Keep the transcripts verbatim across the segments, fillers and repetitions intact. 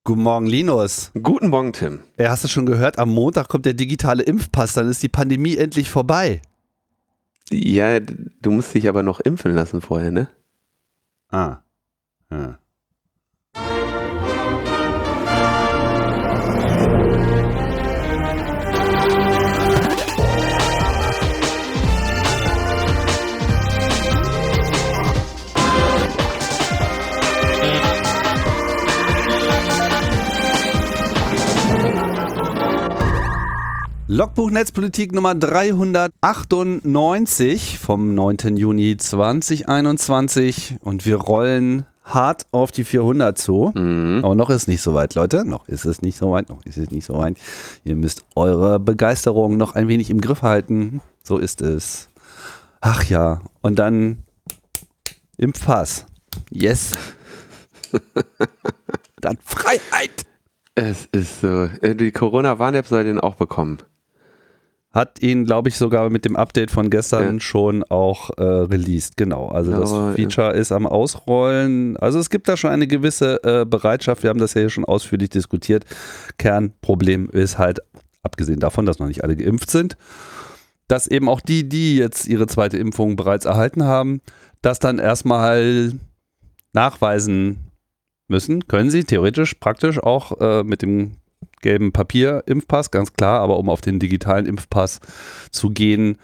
Guten Morgen, Linus. Guten Morgen, Tim. Ja, hast du schon gehört, am Montag kommt der digitale Impfpass, dann ist die Pandemie endlich vorbei. Ja, du musst dich aber noch impfen lassen vorher, ne? Ah. Ja. Logbuch Netzpolitik Nummer dreihundertachtundneunzig vom neunten Juni zweitausendeinundzwanzig und wir rollen hart auf die vierhundert zu. Mhm. Aber noch ist nicht so weit, Leute. Noch ist es nicht so weit, noch ist es nicht so weit. Ihr müsst eure Begeisterung noch ein wenig im Griff halten. So ist es. Ach ja, und dann Impfpass. Yes. Dann Freiheit. Es ist so. Die Corona-Warn-App soll den auch bekommen. Hat ihn, glaube ich, sogar mit dem Update von gestern ja. schon auch äh, released. Genau, also ja, das Feature ja. ist am Ausrollen. Also es gibt da schon eine gewisse äh, Bereitschaft. Wir haben das ja hier schon ausführlich diskutiert. Kernproblem ist halt, abgesehen davon, dass noch nicht alle geimpft sind, dass eben auch die, die jetzt ihre zweite Impfung bereits erhalten haben, das dann erstmal nachweisen müssen. Können sie theoretisch, praktisch auch äh, mit dem gelben Papier-Impfpass, ganz klar, aber um auf den digitalen Impfpass zu gehen,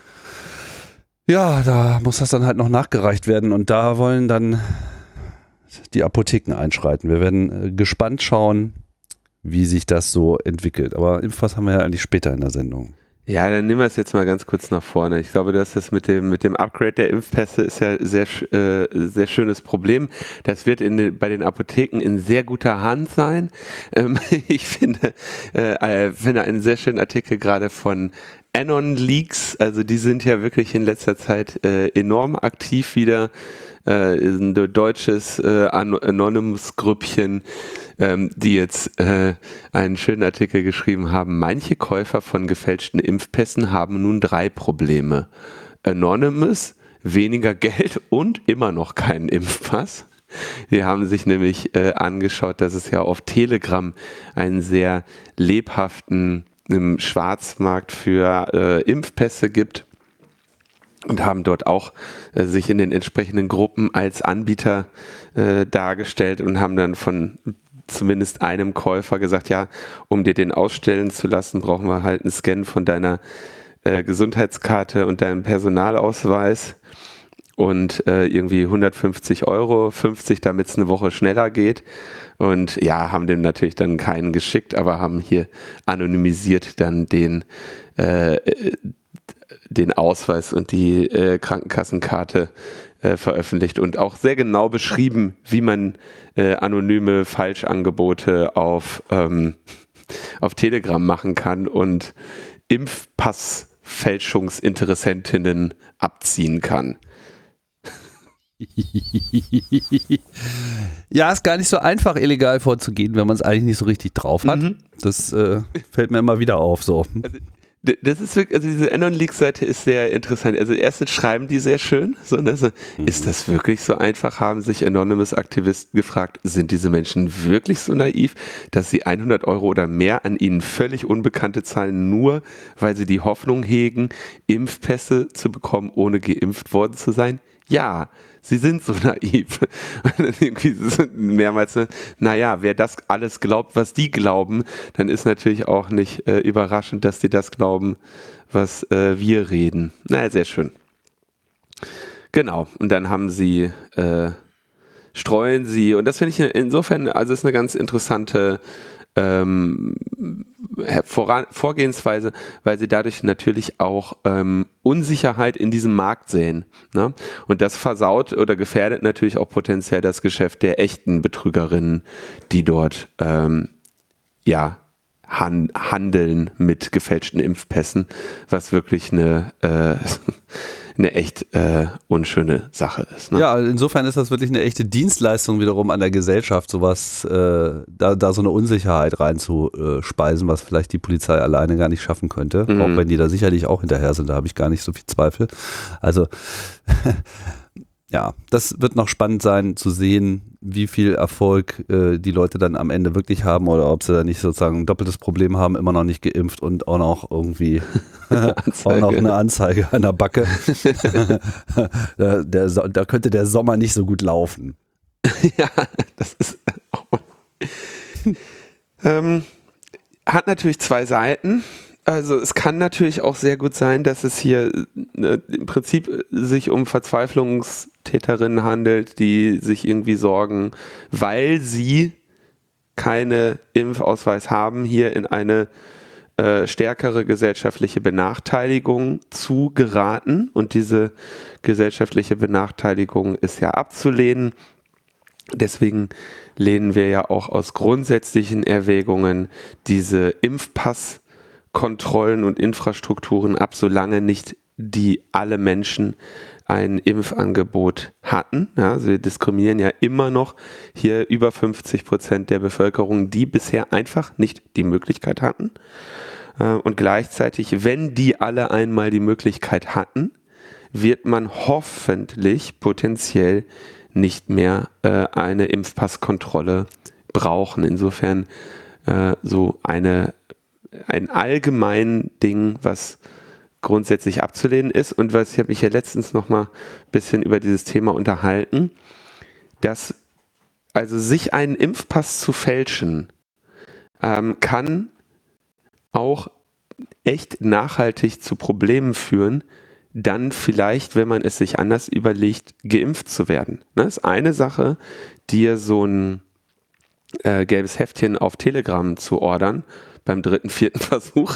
ja, da muss das dann halt noch nachgereicht werden und da wollen dann die Apotheken einschreiten. Wir werden äh, gespannt schauen, wie sich das so entwickelt. Aber Impfpass haben wir ja eigentlich später in der Sendung. Ja, dann nehmen wir es jetzt mal ganz kurz nach vorne. Ich glaube, dass das mit dem mit dem Upgrade der Impfpässe ist ja sehr äh, sehr schönes Problem. Das wird in den, bei den Apotheken in sehr guter Hand sein. Ähm, ich finde äh, finde einen sehr schönen Artikel gerade von Anon Leaks. Also die sind ja wirklich in letzter Zeit äh, enorm aktiv wieder. Äh, ist ein deutsches äh, Anonymous-Grüppchen, ähm, die jetzt äh, einen schönen Artikel geschrieben haben. Manche Käufer von gefälschten Impfpässen haben nun drei Probleme. Anonymous, weniger Geld und immer noch keinen Impfpass. Die haben sich nämlich äh, angeschaut, dass es ja auf Telegram einen sehr lebhaften ähm, Schwarzmarkt für äh, Impfpässe gibt. Und haben dort auch äh, sich in den entsprechenden Gruppen als Anbieter äh, dargestellt und haben dann von zumindest einem Käufer gesagt, ja, um dir den ausstellen zu lassen, brauchen wir halt einen Scan von deiner äh, Gesundheitskarte und deinem Personalausweis und äh, irgendwie hundertfünfzig Euro, fünfzig, damit es eine Woche schneller geht. Und ja, haben dem natürlich dann keinen geschickt, aber haben hier anonymisiert dann den äh, den Ausweis und die äh, Krankenkassenkarte äh, veröffentlicht und auch sehr genau beschrieben, wie man äh, anonyme Falschangebote auf, ähm, auf Telegram machen kann und Impfpassfälschungsinteressentinnen abziehen kann. Ja, ist gar nicht so einfach, illegal vorzugehen, wenn man es eigentlich nicht so richtig drauf hat. Mhm. Das äh, fällt mir immer wieder auf so. Also, das ist wirklich, also diese Anon-Leaks-Seite ist sehr interessant. Also erstens schreiben die sehr schön, so, ne? So, mhm. Ist das wirklich so einfach? Haben sich Anonymous-Aktivisten gefragt, sind diese Menschen wirklich so naiv, dass sie hundert Euro oder mehr an ihnen völlig Unbekannte zahlen, nur weil sie die Hoffnung hegen, Impfpässe zu bekommen, ohne geimpft worden zu sein? Ja, sie sind so naiv. Und dann irgendwie so mehrmals, naja, wer das alles glaubt, was die glauben, dann ist natürlich auch nicht äh, überraschend, dass die das glauben, was äh, wir reden. Naja, sehr schön. Genau, und dann haben sie, äh, streuen sie, und das finde ich insofern, also ist eine ganz interessante ähm, Voran- Vorgehensweise, weil sie dadurch natürlich auch ähm, Unsicherheit in diesem Markt sehen. Ne? Und das versaut oder gefährdet natürlich auch potenziell das Geschäft der echten Betrügerinnen, die dort ähm, ja han- handeln mit gefälschten Impfpässen, was wirklich eine äh, eine echt äh, unschöne Sache ist. Ne? Ja, insofern ist das wirklich eine echte Dienstleistung wiederum an der Gesellschaft, sowas, äh, da, da so eine Unsicherheit reinzuspeisen, was vielleicht die Polizei alleine gar nicht schaffen könnte, mhm. auch wenn die da sicherlich auch hinterher sind, da habe ich gar nicht so viel Zweifel. Also ja, das wird noch spannend sein zu sehen, wie viel Erfolg äh, die Leute dann am Ende wirklich haben oder ob sie da nicht sozusagen ein doppeltes Problem haben, immer noch nicht geimpft und auch noch irgendwie auch noch eine Anzeige an der Backe. da, der, da könnte der Sommer nicht so gut laufen. Ja, das ist auch ähm, hat natürlich zwei Seiten. Also es kann natürlich auch sehr gut sein, dass es hier ne, im Prinzip sich um Verzweiflungstäterinnen handelt, die sich irgendwie sorgen, weil sie keine Impfausweis haben, hier in eine äh, stärkere gesellschaftliche Benachteiligung zu geraten. Und diese gesellschaftliche Benachteiligung ist ja abzulehnen. Deswegen lehnen wir ja auch aus grundsätzlichen Erwägungen diese Impfpass Kontrollen und Infrastrukturen ab, solange nicht die alle Menschen ein Impfangebot hatten. Ja, also wir diskriminieren ja immer noch hier über fünfzig Prozent der Bevölkerung, die bisher einfach nicht die Möglichkeit hatten. Und gleichzeitig, wenn die alle einmal die Möglichkeit hatten, wird man hoffentlich potenziell nicht mehr äh, eine Impfpasskontrolle brauchen. Insofern äh, so eine ein allgemein Ding, was grundsätzlich abzulehnen ist und was, ich habe mich ja letztens noch mal ein bisschen über dieses Thema unterhalten, dass also sich einen Impfpass zu fälschen, ähm, kann auch echt nachhaltig zu Problemen führen, dann vielleicht, wenn man es sich anders überlegt, geimpft zu werden. Das ist eine Sache, dir so ein äh, gelbes Heftchen auf Telegram zu ordern, beim dritten, vierten Versuch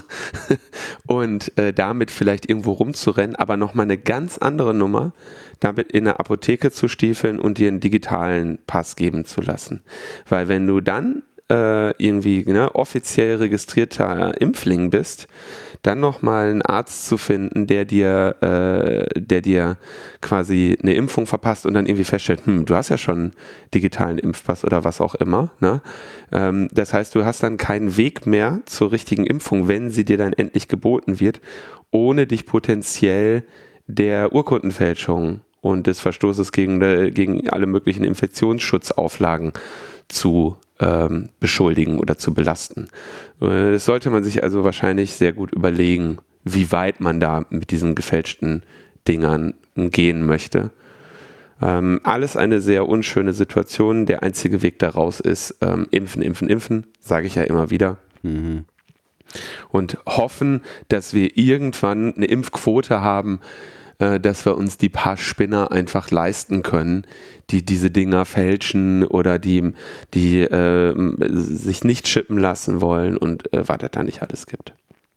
und äh, damit vielleicht irgendwo rumzurennen, aber nochmal eine ganz andere Nummer, damit in der Apotheke zu stiefeln und dir einen digitalen Pass geben zu lassen. Weil wenn du dann äh, irgendwie ne, offiziell registrierter Impfling bist, dann nochmal einen Arzt zu finden, der dir, äh, der dir quasi eine Impfung verpasst und dann irgendwie feststellt, hm, du hast ja schon einen digitalen Impfpass oder was auch immer. Ne? Ähm, das heißt, du hast dann keinen Weg mehr zur richtigen Impfung, wenn sie dir dann endlich geboten wird, ohne dich potenziell der Urkundenfälschung und des Verstoßes gegen, gegen alle möglichen Infektionsschutzauflagen zu ähm, beschuldigen oder zu belasten. Das sollte man sich also wahrscheinlich sehr gut überlegen, wie weit man da mit diesen gefälschten Dingern gehen möchte. Ähm, alles eine sehr unschöne Situation. Der einzige Weg daraus ist ähm, impfen, impfen, impfen, sage ich ja immer wieder. Mhm. Und hoffen, dass wir irgendwann eine Impfquote haben, äh, dass wir uns die paar Spinner einfach leisten können, die diese Dinger fälschen oder die, die äh, sich nicht chippen lassen wollen und äh, was es da nicht alles gibt.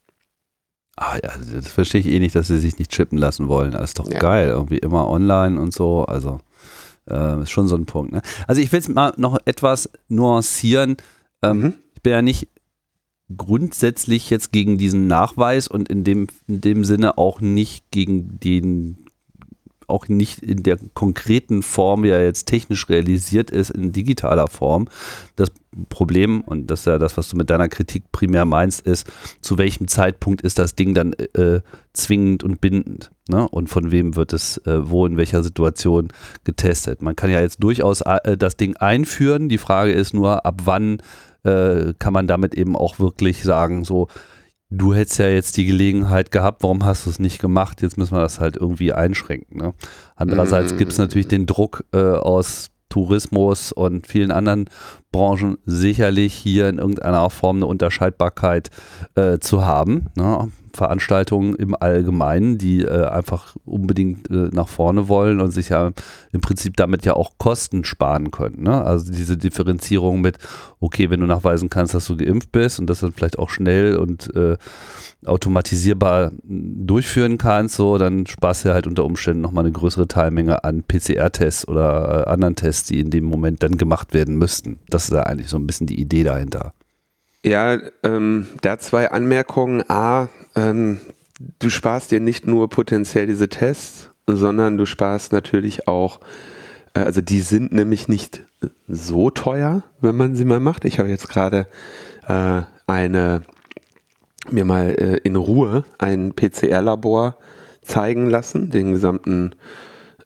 Ah ja, das verstehe ich eh nicht, dass sie sich nicht chippen lassen wollen. Das ist doch ja geil, irgendwie immer online und so, also äh, ist schon so ein Punkt. Ne? Also ich will es mal noch etwas nuancieren. Ähm, mhm. Ich bin ja nicht grundsätzlich jetzt gegen diesen Nachweis und in dem, in dem Sinne auch nicht gegen den, auch nicht in der konkreten Form, wie er jetzt technisch realisiert ist, in digitaler Form. Das Problem, und das ist ja das, was du mit deiner Kritik primär meinst, ist, zu welchem Zeitpunkt ist das Ding dann äh, zwingend und bindend, ne? Und von wem wird es äh, wo, in welcher Situation getestet. Man kann ja jetzt durchaus äh, das Ding einführen, die Frage ist nur, ab wann äh, kann man damit eben auch wirklich sagen, so, du hättest ja jetzt die Gelegenheit gehabt, warum hast du es nicht gemacht? Jetzt müssen wir das halt irgendwie einschränken. Ne? Andererseits mm. gibt es natürlich den Druck äh, aus Tourismus und vielen anderen Branchen sicherlich hier in irgendeiner Form eine Unterscheidbarkeit äh, zu haben. Ne? Veranstaltungen im Allgemeinen, die äh, einfach unbedingt äh, nach vorne wollen und sich ja im Prinzip damit ja auch Kosten sparen können. Ne? Also diese Differenzierung mit, okay, wenn du nachweisen kannst, dass du geimpft bist und das dann vielleicht auch schnell und äh, automatisierbar durchführen kannst, so, dann sparst du halt unter Umständen nochmal eine größere Teilmenge an P C R-Tests oder äh, anderen Tests, die in dem Moment dann gemacht werden müssten. Das ist ja eigentlich so ein bisschen die Idee dahinter. Ja, ähm, da zwei Anmerkungen. A, ähm, du sparst dir nicht nur potenziell diese Tests, sondern du sparst natürlich auch, äh, also die sind nämlich nicht so teuer, wenn man sie mal macht. Ich habe jetzt gerade äh, eine mir mal äh, in Ruhe ein P C R-Labor zeigen lassen, den gesamten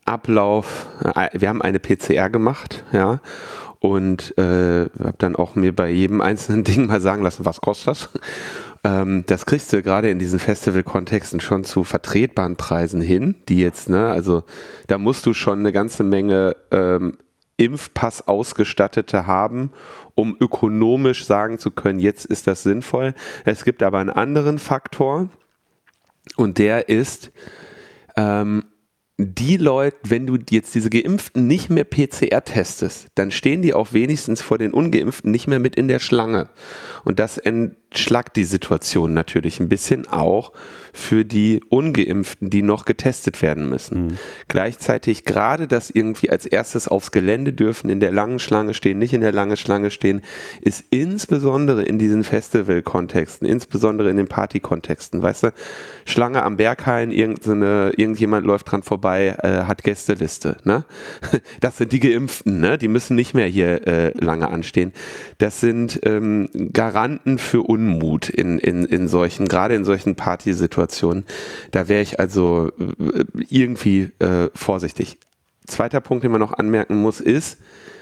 Ablauf, äh, wir haben eine P C R gemacht, ja, und äh, habe dann auch mir bei jedem einzelnen Ding mal sagen lassen, was kostet das? Ähm, das kriegst du gerade in diesen Festival-Kontexten schon zu vertretbaren Preisen hin, die jetzt, ne, also da musst du schon eine ganze Menge ähm, Impfpass ausgestattete haben, um ökonomisch sagen zu können, jetzt ist das sinnvoll. Es gibt aber einen anderen Faktor und der ist, ähm, die Leute, wenn du jetzt diese Geimpften nicht mehr P C R testest, dann stehen die auch wenigstens vor den Ungeimpften nicht mehr mit in der Schlange. Und das entschlackt die Situation natürlich ein bisschen auch für die Ungeimpften, die noch getestet werden müssen. Mhm. Gleichzeitig gerade das irgendwie als erstes aufs Gelände dürfen, in der langen Schlange stehen, nicht in der langen Schlange stehen, ist insbesondere in diesen Festival-Kontexten, insbesondere in den Party-Kontexten, weißt du, Schlange am Berghain, irgendeine, irgendjemand läuft dran vorbei, äh, hat Gästeliste, ne? Das sind die Geimpften, ne? Die müssen nicht mehr hier äh, lange anstehen. Das sind ähm, Garanten für Unmut in, in, in solchen, gerade in solchen Partysituationen. Da wäre ich also äh, irgendwie äh, vorsichtig. Zweiter Punkt, den man noch anmerken muss, ist,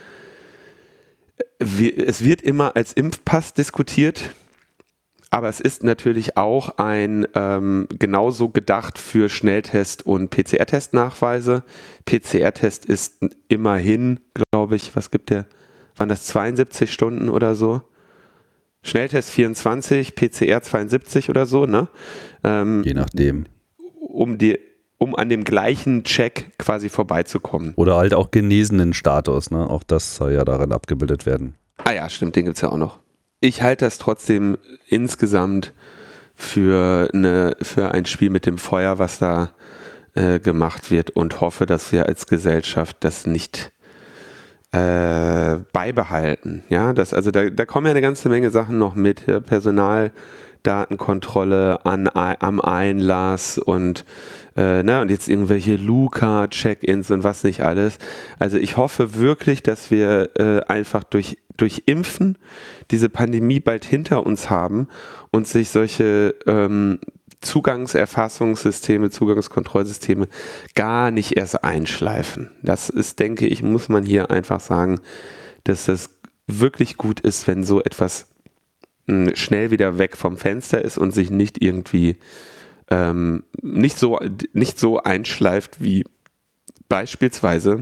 wir, es wird immer als Impfpass diskutiert. Aber es ist natürlich auch ein ähm, genauso gedacht für Schnelltest- und P C R-Testnachweise. P C R-Test ist immerhin, glaube ich, was gibt der? Waren das zweiundsiebzig Stunden oder so? Schnelltest vierundzwanzig, P C R zweiundsiebzig oder so, ne? Ähm, Je nachdem. Um die, um an dem gleichen Check quasi vorbeizukommen. Oder halt auch genesenen Status, ne? Auch das soll ja darin abgebildet werden. Ah ja, stimmt, den gibt es ja auch noch. Ich halte das trotzdem insgesamt für, eine, für ein Spiel mit dem Feuer, was da äh, gemacht wird und hoffe, dass wir als Gesellschaft das nicht äh, beibehalten. Ja, das, also da, da kommen ja eine ganze Menge Sachen noch mit. Personaldatenkontrolle an, am Einlass und äh, ne, und jetzt irgendwelche Luca-Check-ins und was nicht alles. Also ich hoffe wirklich, dass wir äh, einfach durch, durch Impfen diese Pandemie bald hinter uns haben und sich solche ähm, Zugangserfassungssysteme, Zugangskontrollsysteme gar nicht erst einschleifen. Das ist, denke ich, muss man hier einfach sagen, dass das wirklich gut ist, wenn so etwas mh, schnell wieder weg vom Fenster ist und sich nicht irgendwie ähm, nicht so, nicht so einschleift wie beispielsweise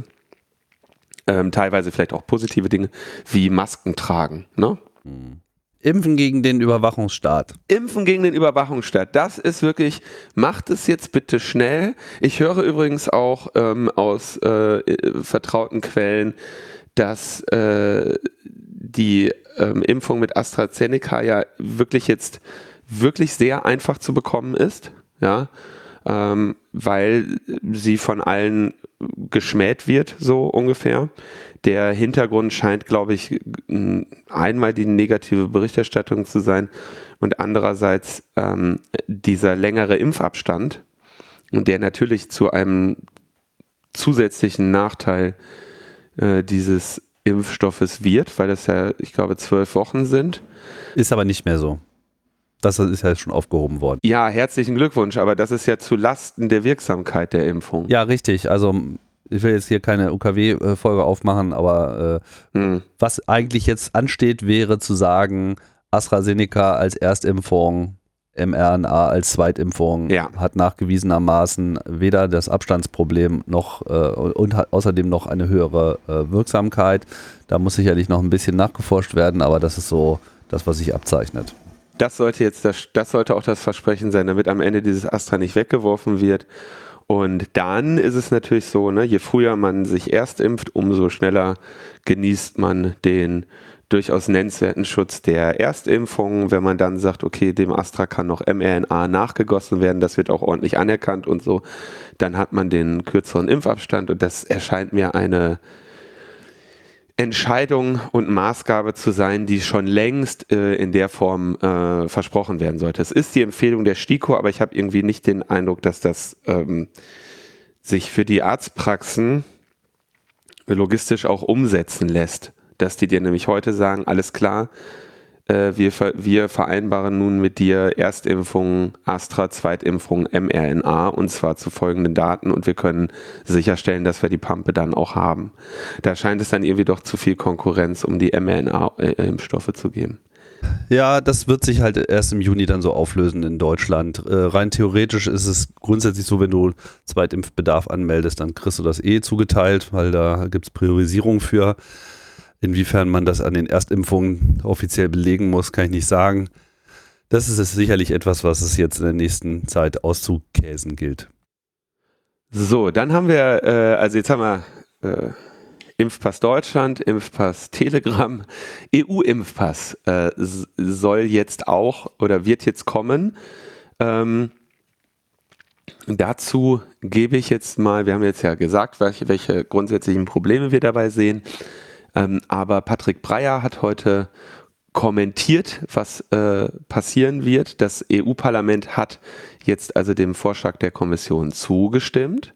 ähm, teilweise vielleicht auch positive Dinge wie Masken tragen, ne? Impfen gegen den Überwachungsstaat. Impfen gegen den Überwachungsstaat. Das ist wirklich, macht es jetzt bitte schnell. Ich höre übrigens auch ähm, aus äh, vertrauten Quellen, dass äh, die ähm, Impfung mit AstraZeneca ja wirklich jetzt wirklich sehr einfach zu bekommen ist, ja, ähm, weil sie von allen geschmäht wird, so ungefähr. Der Hintergrund scheint, glaube ich, einmal die negative Berichterstattung zu sein und andererseits ähm, dieser längere Impfabstand, und der natürlich zu einem zusätzlichen Nachteil äh, dieses Impfstoffes wird, weil das ja, ich glaube, zwölf Wochen sind. Ist aber nicht mehr so. Das ist ja schon aufgehoben worden. Ja, herzlichen Glückwunsch, aber das ist ja zu Lasten der Wirksamkeit der Impfung. Ja, richtig. Also ich will jetzt hier keine U K W-Folge aufmachen, aber äh, hm. was eigentlich jetzt ansteht, wäre zu sagen, AstraZeneca als Erstimpfung, mRNA als Zweitimpfung, ja. hat nachgewiesenermaßen weder das Abstandsproblem noch äh, und hat außerdem noch eine höhere äh, Wirksamkeit. Da muss sicherlich noch ein bisschen nachgeforscht werden, aber das ist so das, was sich abzeichnet. Das sollte jetzt das, das sollte auch das Versprechen sein, damit am Ende dieses Astra nicht weggeworfen wird. Und dann ist es natürlich so, ne, je früher man sich erst impft, umso schneller genießt man den durchaus nennenswerten Schutz der Erstimpfung. Wenn man dann sagt, okay, dem Astra kann noch mRNA nachgegossen werden, das wird auch ordentlich anerkannt und so, dann hat man den kürzeren Impfabstand und das erscheint mir eine Entscheidung und Maßgabe zu sein, die schon längst äh, in der Form äh, versprochen werden sollte. Es ist die Empfehlung der STIKO, aber ich habe irgendwie nicht den Eindruck, dass das ähm, sich für die Arztpraxen logistisch auch umsetzen lässt. Dass die dir nämlich heute sagen, alles klar, äh, wir, ver wir vereinbaren nun mit dir Erstimpfung Astra, Zweitimpfung mRNA und zwar zu folgenden Daten und wir können sicherstellen, dass wir die Pampe dann auch haben. Da scheint es dann irgendwie doch zu viel Konkurrenz um die mRNA-Impfstoffe zu geben. Ja, das wird sich halt erst im Juni dann so auflösen in Deutschland. Äh, rein theoretisch ist es grundsätzlich so, wenn du Zweitimpfbedarf anmeldest, dann kriegst du das eh zugeteilt, weil da gibt es Priorisierung für. Inwiefern man das an den Erstimpfungen offiziell belegen muss, kann ich nicht sagen. Das ist es sicherlich etwas, was es jetzt in der nächsten Zeit auszukäsen gilt. So, dann haben wir, äh, also jetzt haben wir äh, Impfpass Deutschland, Impfpass Telegram, E U-Impfpass äh, soll jetzt auch oder wird jetzt kommen. Ähm, dazu gebe ich jetzt mal, wir haben jetzt ja gesagt, welche, welche grundsätzlichen Probleme wir dabei sehen, ähm, aber Patrick Breyer hat heute kommentiert, was äh, passieren wird. Das E U-Parlament hat jetzt also dem Vorschlag der Kommission zugestimmt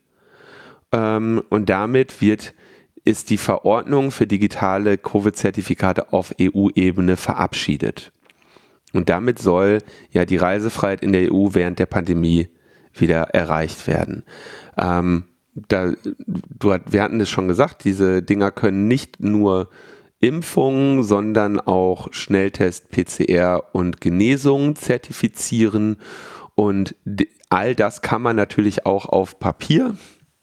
ähm, und damit wird ist die Verordnung für digitale Covid-Zertifikate auf E U-Ebene verabschiedet. Und damit soll ja die Reisefreiheit in der E U während der Pandemie wieder erreicht werden. Ähm, da, du, wir hatten es schon gesagt, diese Dinger können nicht nur Impfungen, sondern auch Schnelltest, P C R und Genesung zertifizieren. Und all das kann man natürlich auch auf Papier.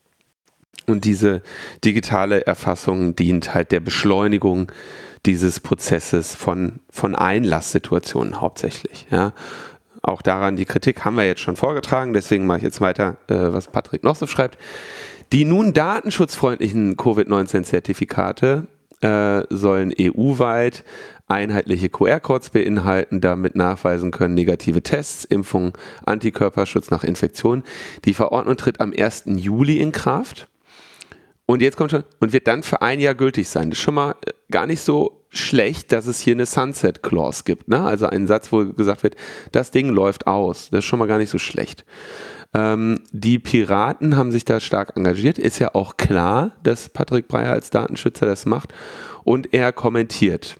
Und diese digitale Erfassung dient halt der Beschleunigung dieses Prozesses von, von Einlasssituationen hauptsächlich. Ja. Auch daran, die Kritik haben wir jetzt schon vorgetragen, deswegen mache ich jetzt weiter, äh, was Patrick noch so schreibt. Die nun datenschutzfreundlichen Covid neunzehn Zertifikate äh, sollen E U-weit einheitliche Q R-Codes beinhalten, damit nachweisen können negative Tests, Impfungen, Antikörperschutz nach Infektion. Die Verordnung tritt am ersten Juli in Kraft. Und jetzt kommt schon, und wird dann für ein Jahr gültig sein. Das ist schon mal gar nicht so schlecht, dass es hier eine Sunset Clause gibt. Ne? Also einen Satz, wo gesagt wird, das Ding läuft aus. Das ist schon mal gar nicht so schlecht. Ähm, die Piraten haben sich da stark engagiert. Ist ja auch klar, dass Patrick Breyer als Datenschützer das macht. Und er kommentiert,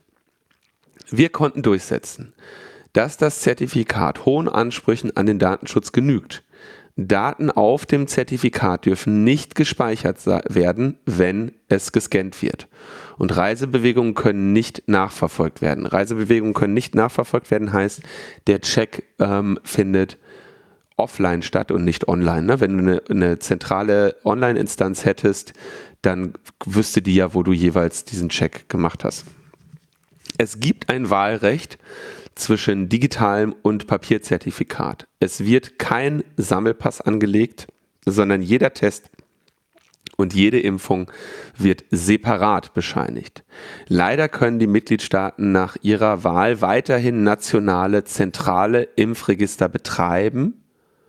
wir konnten durchsetzen, dass das Zertifikat hohen Ansprüchen an den Datenschutz genügt. Daten auf dem Zertifikat dürfen nicht gespeichert werden, wenn es gescannt wird. Und Reisebewegungen können nicht nachverfolgt werden. Reisebewegungen können nicht nachverfolgt werden, heißt, der Check ähm, findet offline statt und nicht online. Ne? Wenn du eine, eine zentrale Online-Instanz hättest, dann wüsste die ja, wo du jeweils diesen Check gemacht hast. Es gibt ein Wahlrecht zwischen digitalem und Papierzertifikat. Es wird kein Sammelpass angelegt, sondern jeder Test und jede Impfung wird separat bescheinigt. Leider können die Mitgliedstaaten nach ihrer Wahl weiterhin nationale zentrale Impfregister betreiben,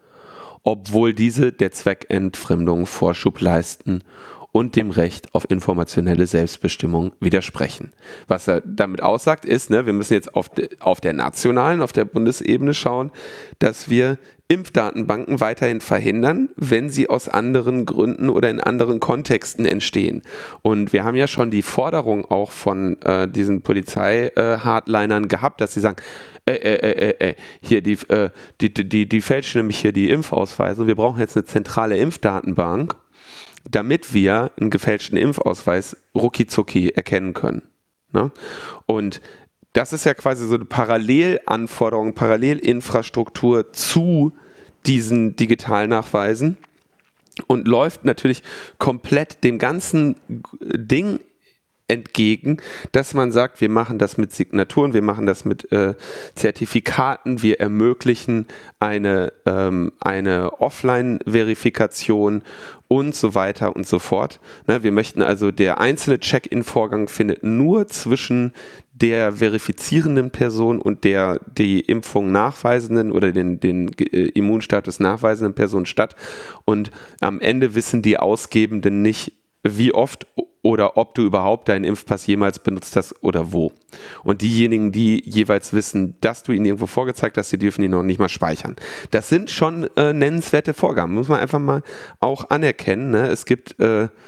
obwohl diese der Zweckentfremdung Vorschub leisten und dem Recht auf informationelle Selbstbestimmung widersprechen. Was er damit aussagt ist, ne, wir müssen jetzt auf, de, auf der nationalen, auf der Bundesebene schauen, dass wir Impfdatenbanken weiterhin verhindern, wenn sie aus anderen Gründen oder in anderen Kontexten entstehen. Und wir haben ja schon die Forderung auch von äh, diesen Polizei-Hardlinern äh, gehabt, dass sie sagen, äh, äh, äh, äh, hier, die, äh, die, die, die fälschen nämlich hier die Impfausweise. Wir brauchen jetzt eine zentrale Impfdatenbank, damit wir einen gefälschten Impfausweis rucki-zucki erkennen können. Ne? Und das ist ja quasi so eine Parallelanforderung, Parallelinfrastruktur zu diesen Digitalnachweisen und läuft natürlich komplett dem ganzen Ding entgegen, dass man sagt, wir machen das mit Signaturen, wir machen das mit äh, Zertifikaten, wir ermöglichen eine, ähm, eine Offline-Verifikation und so weiter und so fort. Ne, wir möchten also, der einzelne Check-in-Vorgang findet nur zwischen der verifizierenden Person und der die Impfung nachweisenden oder den, den äh, Immunstatus nachweisenden Person statt. Und am Ende wissen die Ausgebenden nicht, wie oft oder ob du überhaupt deinen Impfpass jemals benutzt hast oder wo. Und diejenigen, die jeweils wissen, dass du ihn irgendwo vorgezeigt hast, die dürfen ihn noch nicht mal speichern. Das sind schon äh, nennenswerte Vorgaben, muss man einfach mal auch anerkennen. Ne? Es gibt äh,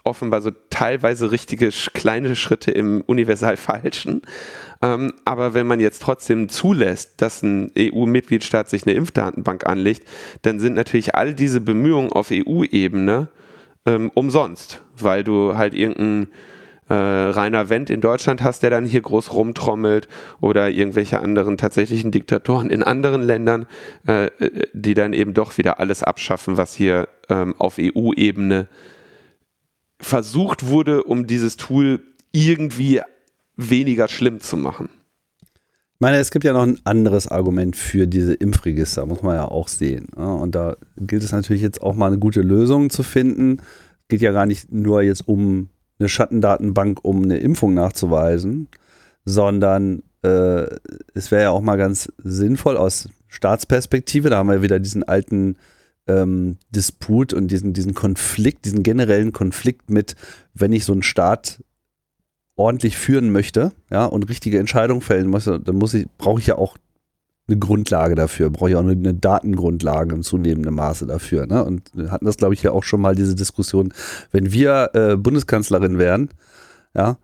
offenbar so teilweise richtige kleine Schritte im universal Falschen. Ähm, aber wenn man jetzt trotzdem zulässt, dass ein E U-Mitgliedstaat sich eine Impfdatenbank anlegt, dann sind natürlich all diese Bemühungen auf E U-Ebene ähm, umsonst, weil du halt irgendeinen äh, Rainer Wendt in Deutschland hast, der dann hier groß rumtrommelt oder irgendwelche anderen tatsächlichen Diktatoren in anderen Ländern, äh, die dann eben doch wieder alles abschaffen, was hier ähm, auf E U-Ebene versucht wurde, um dieses Tool irgendwie weniger schlimm zu machen. Ich meine, es gibt ja noch ein anderes Argument für diese Impfregister, muss man ja auch sehen. Und da gilt es natürlich jetzt auch mal eine gute Lösung zu finden. Es geht ja gar nicht nur jetzt um eine Schattendatenbank, um eine Impfung nachzuweisen, sondern äh, es wäre ja auch mal ganz sinnvoll aus Staatsperspektive, da haben wir wieder diesen alten ähm, Disput und diesen, diesen Konflikt, diesen generellen Konflikt mit, wenn ich so einen Staat ordentlich führen möchte, ja, und richtige Entscheidungen fällen muss, dann muss ich, brauche ich ja auch eine Grundlage dafür, brauche ich auch eine, eine Datengrundlage im zunehmenden Maße dafür. Ne? Und wir hatten das, glaube ich, ja auch schon mal, diese Diskussion, wenn wir äh, Bundeskanzlerin wären, ja,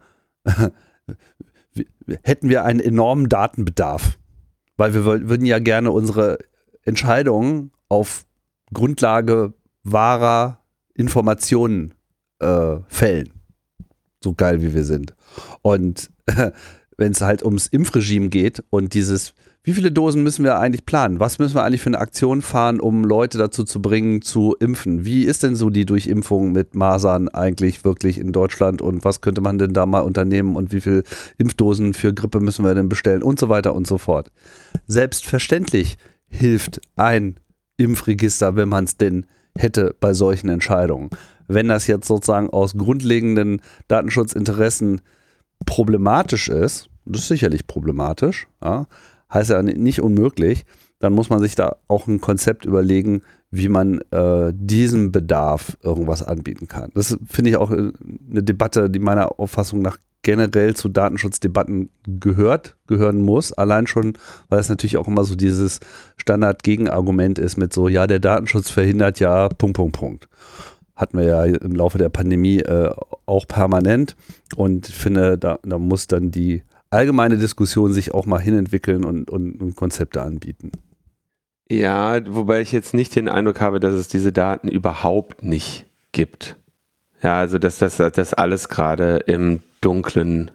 hätten wir einen enormen Datenbedarf, weil wir würden ja gerne unsere Entscheidungen auf Grundlage wahrer Informationen äh, fällen. So geil wie wir sind. Und äh, wenn es halt ums Impfregime geht und dieses, wie viele Dosen müssen wir eigentlich planen? Was müssen wir eigentlich für eine Aktion fahren, um Leute dazu zu bringen, zu impfen? Wie ist denn so die Durchimpfung mit Masern eigentlich wirklich in Deutschland und was könnte man denn da mal unternehmen und wie viele Impfdosen für Grippe müssen wir denn bestellen und so weiter und so fort. Selbstverständlich hilft ein Impfregister, wenn man es denn hätte bei solchen Entscheidungen. Wenn das jetzt sozusagen aus grundlegenden Datenschutzinteressen problematisch ist, das ist sicherlich problematisch, ja, heißt ja nicht unmöglich, dann muss man sich da auch ein Konzept überlegen, wie man äh, diesem Bedarf irgendwas anbieten kann. Das finde ich auch eine Debatte, die meiner Auffassung nach generell zu Datenschutzdebatten gehört, gehören muss. Allein schon, weil es natürlich auch immer so dieses Standard-Gegenargument ist mit so, ja, der Datenschutz verhindert ja, Punkt, Punkt, Punkt. Hatten wir ja im Laufe der Pandemie äh, auch permanent und ich finde, da, da muss dann die allgemeine Diskussion sich auch mal hinentwickeln und, und, und Konzepte anbieten. Ja, wobei ich jetzt nicht den Eindruck habe, dass es diese Daten überhaupt nicht gibt. Ja, also dass das, das alles gerade im Dunklen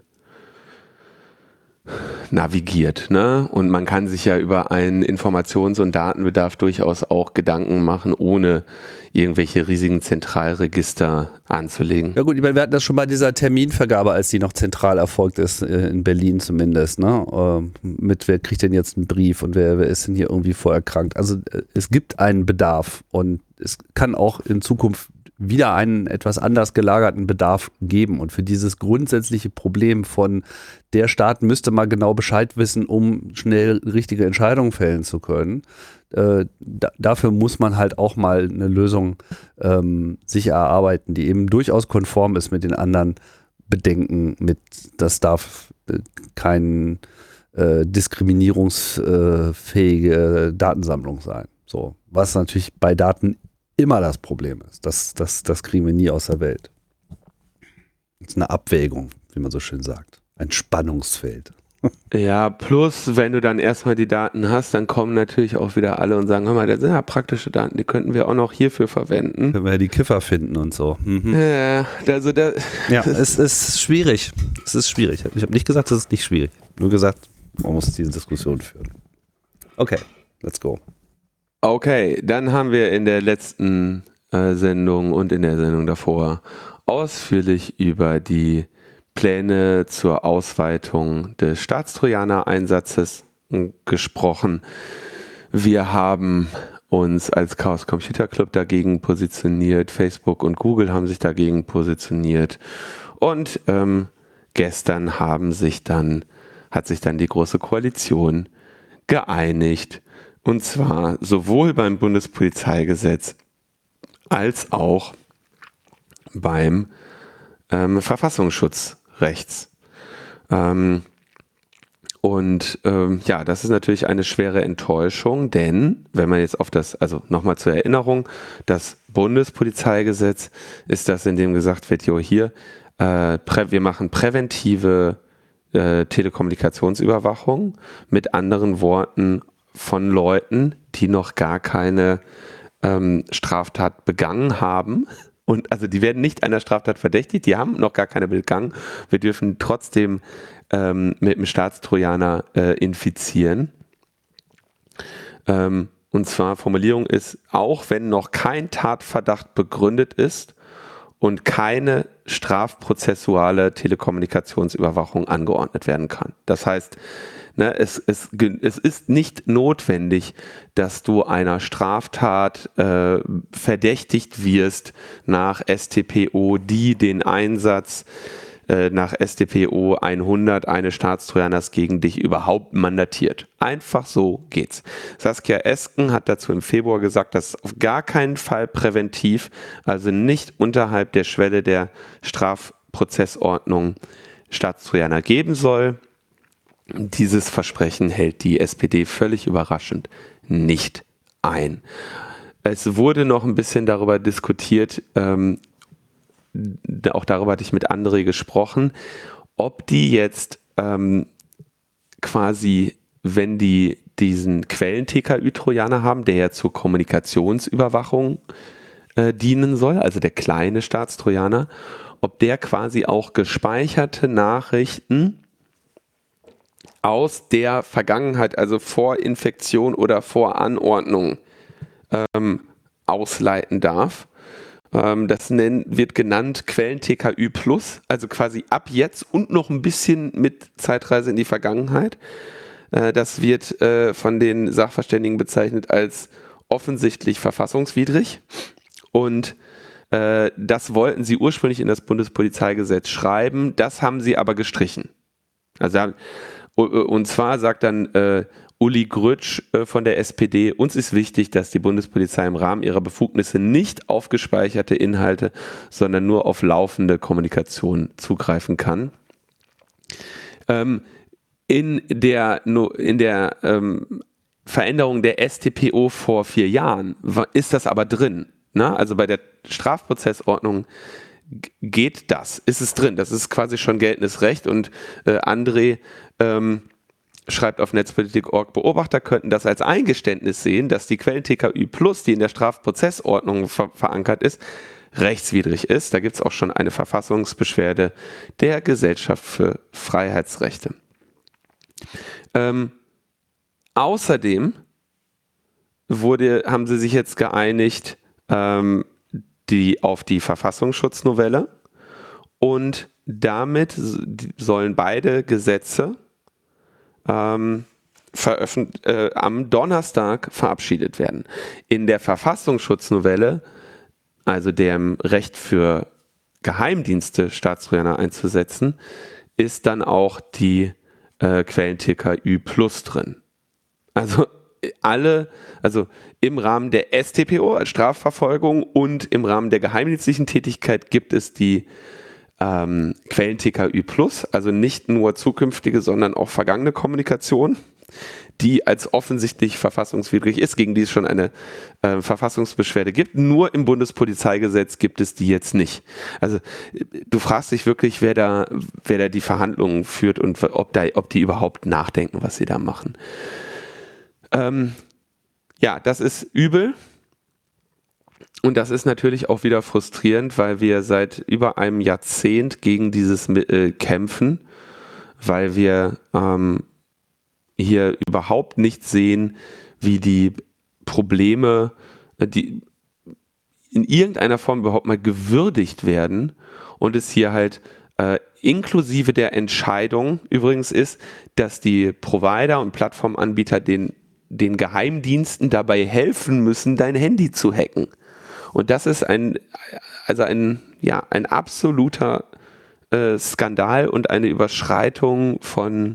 navigiert, ne? Und man kann sich ja über einen Informations- und Datenbedarf durchaus auch Gedanken machen, ohne irgendwelche riesigen Zentralregister anzulegen. Ja gut, ich meine, wir hatten das schon bei dieser Terminvergabe, als die noch zentral erfolgt ist, in Berlin zumindest, ne? Mit wer kriegt denn jetzt einen Brief und wer, wer ist denn hier irgendwie vorerkrankt? Also es gibt einen Bedarf und es kann auch in Zukunft wieder einen etwas anders gelagerten Bedarf geben. Und für dieses grundsätzliche Problem von der Staat müsste mal genau Bescheid wissen, um schnell richtige Entscheidungen fällen zu können, äh, da, dafür muss man halt auch mal eine Lösung ähm, sich erarbeiten, die eben durchaus konform ist mit den anderen Bedenken, mit das darf äh, kein äh, diskriminierungsfähige Datensammlung sein. So, was natürlich bei Daten immer das Problem ist. Das, das, das kriegen wir nie aus der Welt. Das ist eine Abwägung, wie man so schön sagt. Ein Spannungsfeld. Ja, plus, wenn du dann erstmal die Daten hast, dann kommen natürlich auch wieder alle und sagen, hör mal, das sind ja praktische Daten, die könnten wir auch noch hierfür verwenden. Können wir ja die Kiffer finden und so. Mhm. Ja, also da ja, es ist schwierig. Es ist schwierig. Ich habe nicht gesagt, es ist nicht schwierig. Nur gesagt, man muss diese Diskussion führen. Okay, let's go. Okay, dann haben wir in der letzten äh, Sendung und in der Sendung davor ausführlich über die Pläne zur Ausweitung des Staatstrojaner-Einsatzes gesprochen. Wir haben uns als Chaos Computer Club dagegen positioniert, Facebook und Google haben sich dagegen positioniert und ähm, gestern haben sich dann, hat sich dann die Große Koalition geeinigt. Und zwar sowohl beim Bundespolizeigesetz als auch beim ähm, Verfassungsschutzrechts. Ähm, Und ähm, ja, das ist natürlich eine schwere Enttäuschung, denn wenn man jetzt auf das, also nochmal zur Erinnerung, das Bundespolizeigesetz ist das, in dem gesagt wird, jo, hier, äh, prä, wir machen präventive äh, Telekommunikationsüberwachung, mit anderen Worten von Leuten, die noch gar keine ähm, Straftat begangen haben. Und also die werden nicht einer Straftat verdächtigt, die haben noch gar keine begangen. Wir dürfen trotzdem ähm, mit dem Staatstrojaner äh, infizieren. Ähm, und zwar Formulierung ist, auch wenn noch kein Tatverdacht begründet ist und keine strafprozessuale Telekommunikationsüberwachung angeordnet werden kann. Das heißt, ne, es, es, es ist nicht notwendig, dass du einer Straftat äh, verdächtigt wirst nach S t P O, die den Einsatz äh, nach S t P O hundert eines Staatstrojaners gegen dich überhaupt mandatiert. Einfach so geht's. Saskia Esken hat dazu im Februar gesagt, dass es auf gar keinen Fall präventiv, also nicht unterhalb der Schwelle der Strafprozessordnung Staatstrojaner geben soll. Dieses Versprechen hält die S P D völlig überraschend nicht ein. Es wurde noch ein bisschen darüber diskutiert, ähm, auch darüber hatte ich mit André gesprochen, ob die jetzt ähm, quasi, wenn die diesen Quellen-T K Ü-Trojaner haben, der ja zur Kommunikationsüberwachung äh, dienen soll, also der kleine Staatstrojaner, ob der quasi auch gespeicherte Nachrichten aus der Vergangenheit, also vor Infektion oder vor Anordnung, ähm, ausleiten darf. Ähm, das nennt, wird genannt Quellen-T K Ü plus, also quasi ab jetzt und noch ein bisschen mit Zeitreise in die Vergangenheit. Äh, das wird äh, von den Sachverständigen bezeichnet als offensichtlich verfassungswidrig. Und äh, das wollten sie ursprünglich in das Bundespolizeigesetz schreiben, das haben sie aber gestrichen. Also und zwar sagt dann äh, Uli Grütsch äh, von der S P D, uns ist wichtig, dass die Bundespolizei im Rahmen ihrer Befugnisse nicht auf gespeicherte Inhalte, sondern nur auf laufende Kommunikation zugreifen kann. Ähm, in der, in der ähm, Veränderung der S t P O vor vier Jahren ist das aber drin. Ne? Also bei der Strafprozessordnung geht das, ist es drin. Das ist quasi schon geltendes Recht und äh, André ähm, schreibt auf netzpolitik punkt org, Beobachter könnten das als Eingeständnis sehen, dass die Quellen-T K Ü plus, die in der Strafprozessordnung ver verankert ist, rechtswidrig ist. Da gibt es auch schon eine Verfassungsbeschwerde der Gesellschaft für Freiheitsrechte. Ähm, außerdem wurde, haben sie sich jetzt geeinigt, ähm, die auf die Verfassungsschutznovelle und damit sollen beide Gesetze ähm, veröffent- äh, am Donnerstag verabschiedet werden. In der Verfassungsschutznovelle, also dem Recht für Geheimdienste Staatstrojaner einzusetzen, ist dann auch die äh, Quellen-T K Ü plus drin. Also alle, also im Rahmen der S t P O als Strafverfolgung und im Rahmen der geheimdienstlichen Tätigkeit gibt es die ähm, Quellen-T K Ü plus, also nicht nur zukünftige, sondern auch vergangene Kommunikation, die als offensichtlich verfassungswidrig ist, gegen die es schon eine äh, Verfassungsbeschwerde gibt. Nur im Bundespolizeigesetz gibt es die jetzt nicht. Also du fragst dich wirklich, wer da, wer da die Verhandlungen führt und ob, da, ob die überhaupt nachdenken, was sie da machen. Ähm, ja, das ist übel und das ist natürlich auch wieder frustrierend, weil wir seit über einem Jahrzehnt gegen dieses äh, kämpfen, weil wir ähm, hier überhaupt nicht sehen, wie die Probleme, die in irgendeiner Form überhaupt mal gewürdigt werden und es hier halt äh, inklusive der Entscheidung übrigens ist, dass die Provider und Plattformanbieter den den Geheimdiensten dabei helfen müssen, dein Handy zu hacken. Und das ist ein, also ein, ja, ein absoluter äh, Skandal und eine Überschreitung von,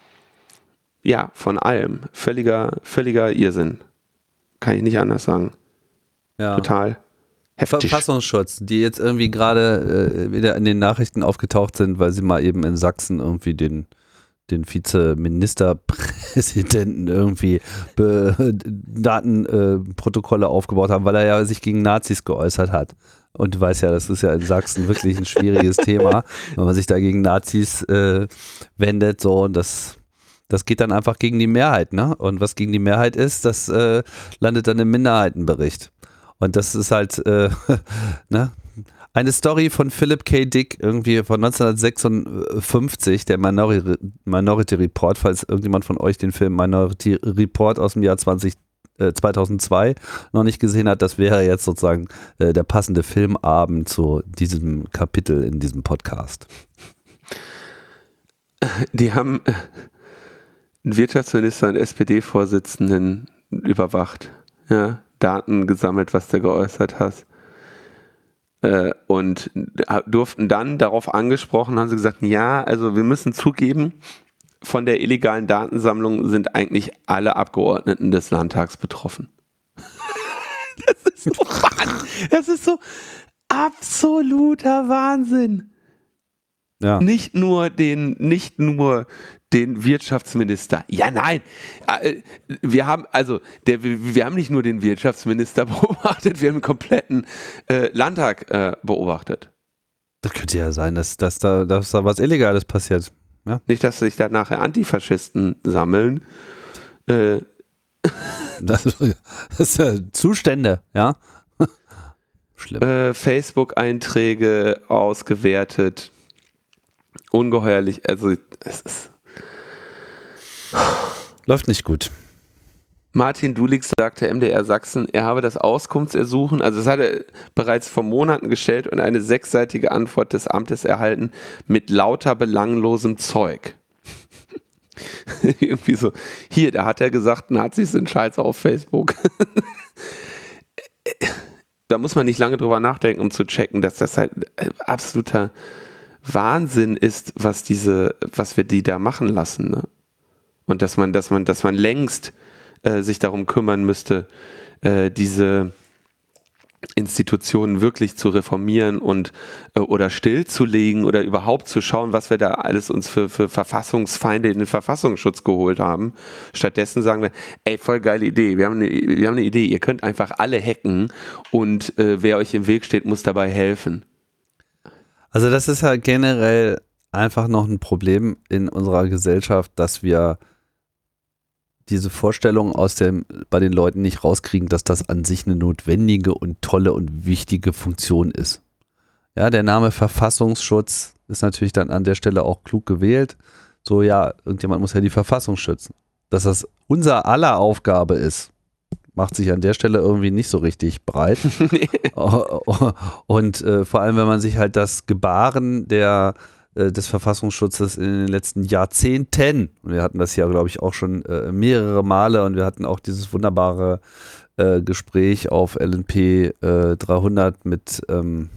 ja, von allem. Völliger, völliger Irrsinn. Kann ich nicht anders sagen. Ja. Total heftig. Verfassungsschutz, die jetzt irgendwie gerade äh, wieder in den Nachrichten aufgetaucht sind, weil sie mal eben in Sachsen irgendwie den den Vizeministerpräsidenten irgendwie Be Datenprotokolle äh, aufgebaut haben, weil er ja sich gegen Nazis geäußert hat. Und du weißt ja, das ist ja in Sachsen wirklich ein schwieriges Thema, wenn man sich da gegen Nazis äh, wendet, so, und das, das geht dann einfach gegen die Mehrheit, ne? Und was gegen die Mehrheit ist, das äh, landet dann im Minderheitenbericht. Und das ist halt, äh, ne? Eine Story von Philip K. Dick, irgendwie von neunzehnhundertsechsundfünfzig, der Minority, Minority Report, falls irgendjemand von euch den Film Minority Report aus dem Jahr zwanzig, äh, zweitausendzwei noch nicht gesehen hat, das wäre jetzt sozusagen äh, der passende Filmabend zu diesem Kapitel in diesem Podcast. Die haben einen Wirtschaftsminister und S P D-Vorsitzenden überwacht, ja, Daten gesammelt, was der geäußert hat. Und durften dann darauf angesprochen, haben sie gesagt, ja, also wir müssen zugeben, von der illegalen Datensammlung sind eigentlich alle Abgeordneten des Landtags betroffen. Das ist so, das ist so absoluter Wahnsinn. Ja. Nicht nur den, nicht nur den Wirtschaftsminister. Ja, nein. Wir haben, also, der, wir haben nicht nur den Wirtschaftsminister beobachtet, wir haben den kompletten äh, Landtag äh, beobachtet. Das könnte ja sein, dass, dass, da, dass da was Illegales passiert. Ja? Nicht, dass sich da nachher Antifaschisten sammeln. Äh. Das, das ist ja Zustände, ja. Schlimm. Äh, Facebook-Einträge ausgewertet. Ungeheuerlich, also es ist. Läuft nicht gut. Martin Dulig sagte M D R Sachsen, er habe das Auskunftsersuchen, also das hat er bereits vor Monaten gestellt und eine sechsseitige Antwort des Amtes erhalten mit lauter belanglosem Zeug. Irgendwie so, hier, da hat er gesagt, Nazis sind scheiße auf Facebook. Da muss man nicht lange drüber nachdenken, um zu checken, dass das halt absoluter Wahnsinn ist, was diese, was wir die da machen lassen, ne? Und dass man, dass man, dass man längst äh, sich darum kümmern müsste, äh, diese Institutionen wirklich zu reformieren und äh, oder stillzulegen oder überhaupt zu schauen, was wir da alles uns für, für Verfassungsfeinde in den Verfassungsschutz geholt haben. Stattdessen sagen wir, ey, voll geile Idee, wir haben eine, wir haben eine Idee, ihr könnt einfach alle hacken und äh, wer euch im Weg steht, muss dabei helfen. Also das ist ja generell einfach noch ein Problem in unserer Gesellschaft, dass wir diese Vorstellung aus dem, bei den Leuten nicht rauskriegen, dass das an sich eine notwendige und tolle und wichtige Funktion ist. Ja, der Name Verfassungsschutz ist natürlich dann an der Stelle auch klug gewählt. So, ja, irgendjemand muss ja die Verfassung schützen. Dass das unser aller Aufgabe ist, macht sich an der Stelle irgendwie nicht so richtig breit. Und äh, vor allem, wenn man sich halt das Gebaren der des Verfassungsschutzes in den letzten Jahrzehnten, und wir hatten das ja, glaube ich, auch schon äh, mehrere Male, und wir hatten auch dieses wunderbare äh, Gespräch auf L N P äh, dreihundert mit ähm,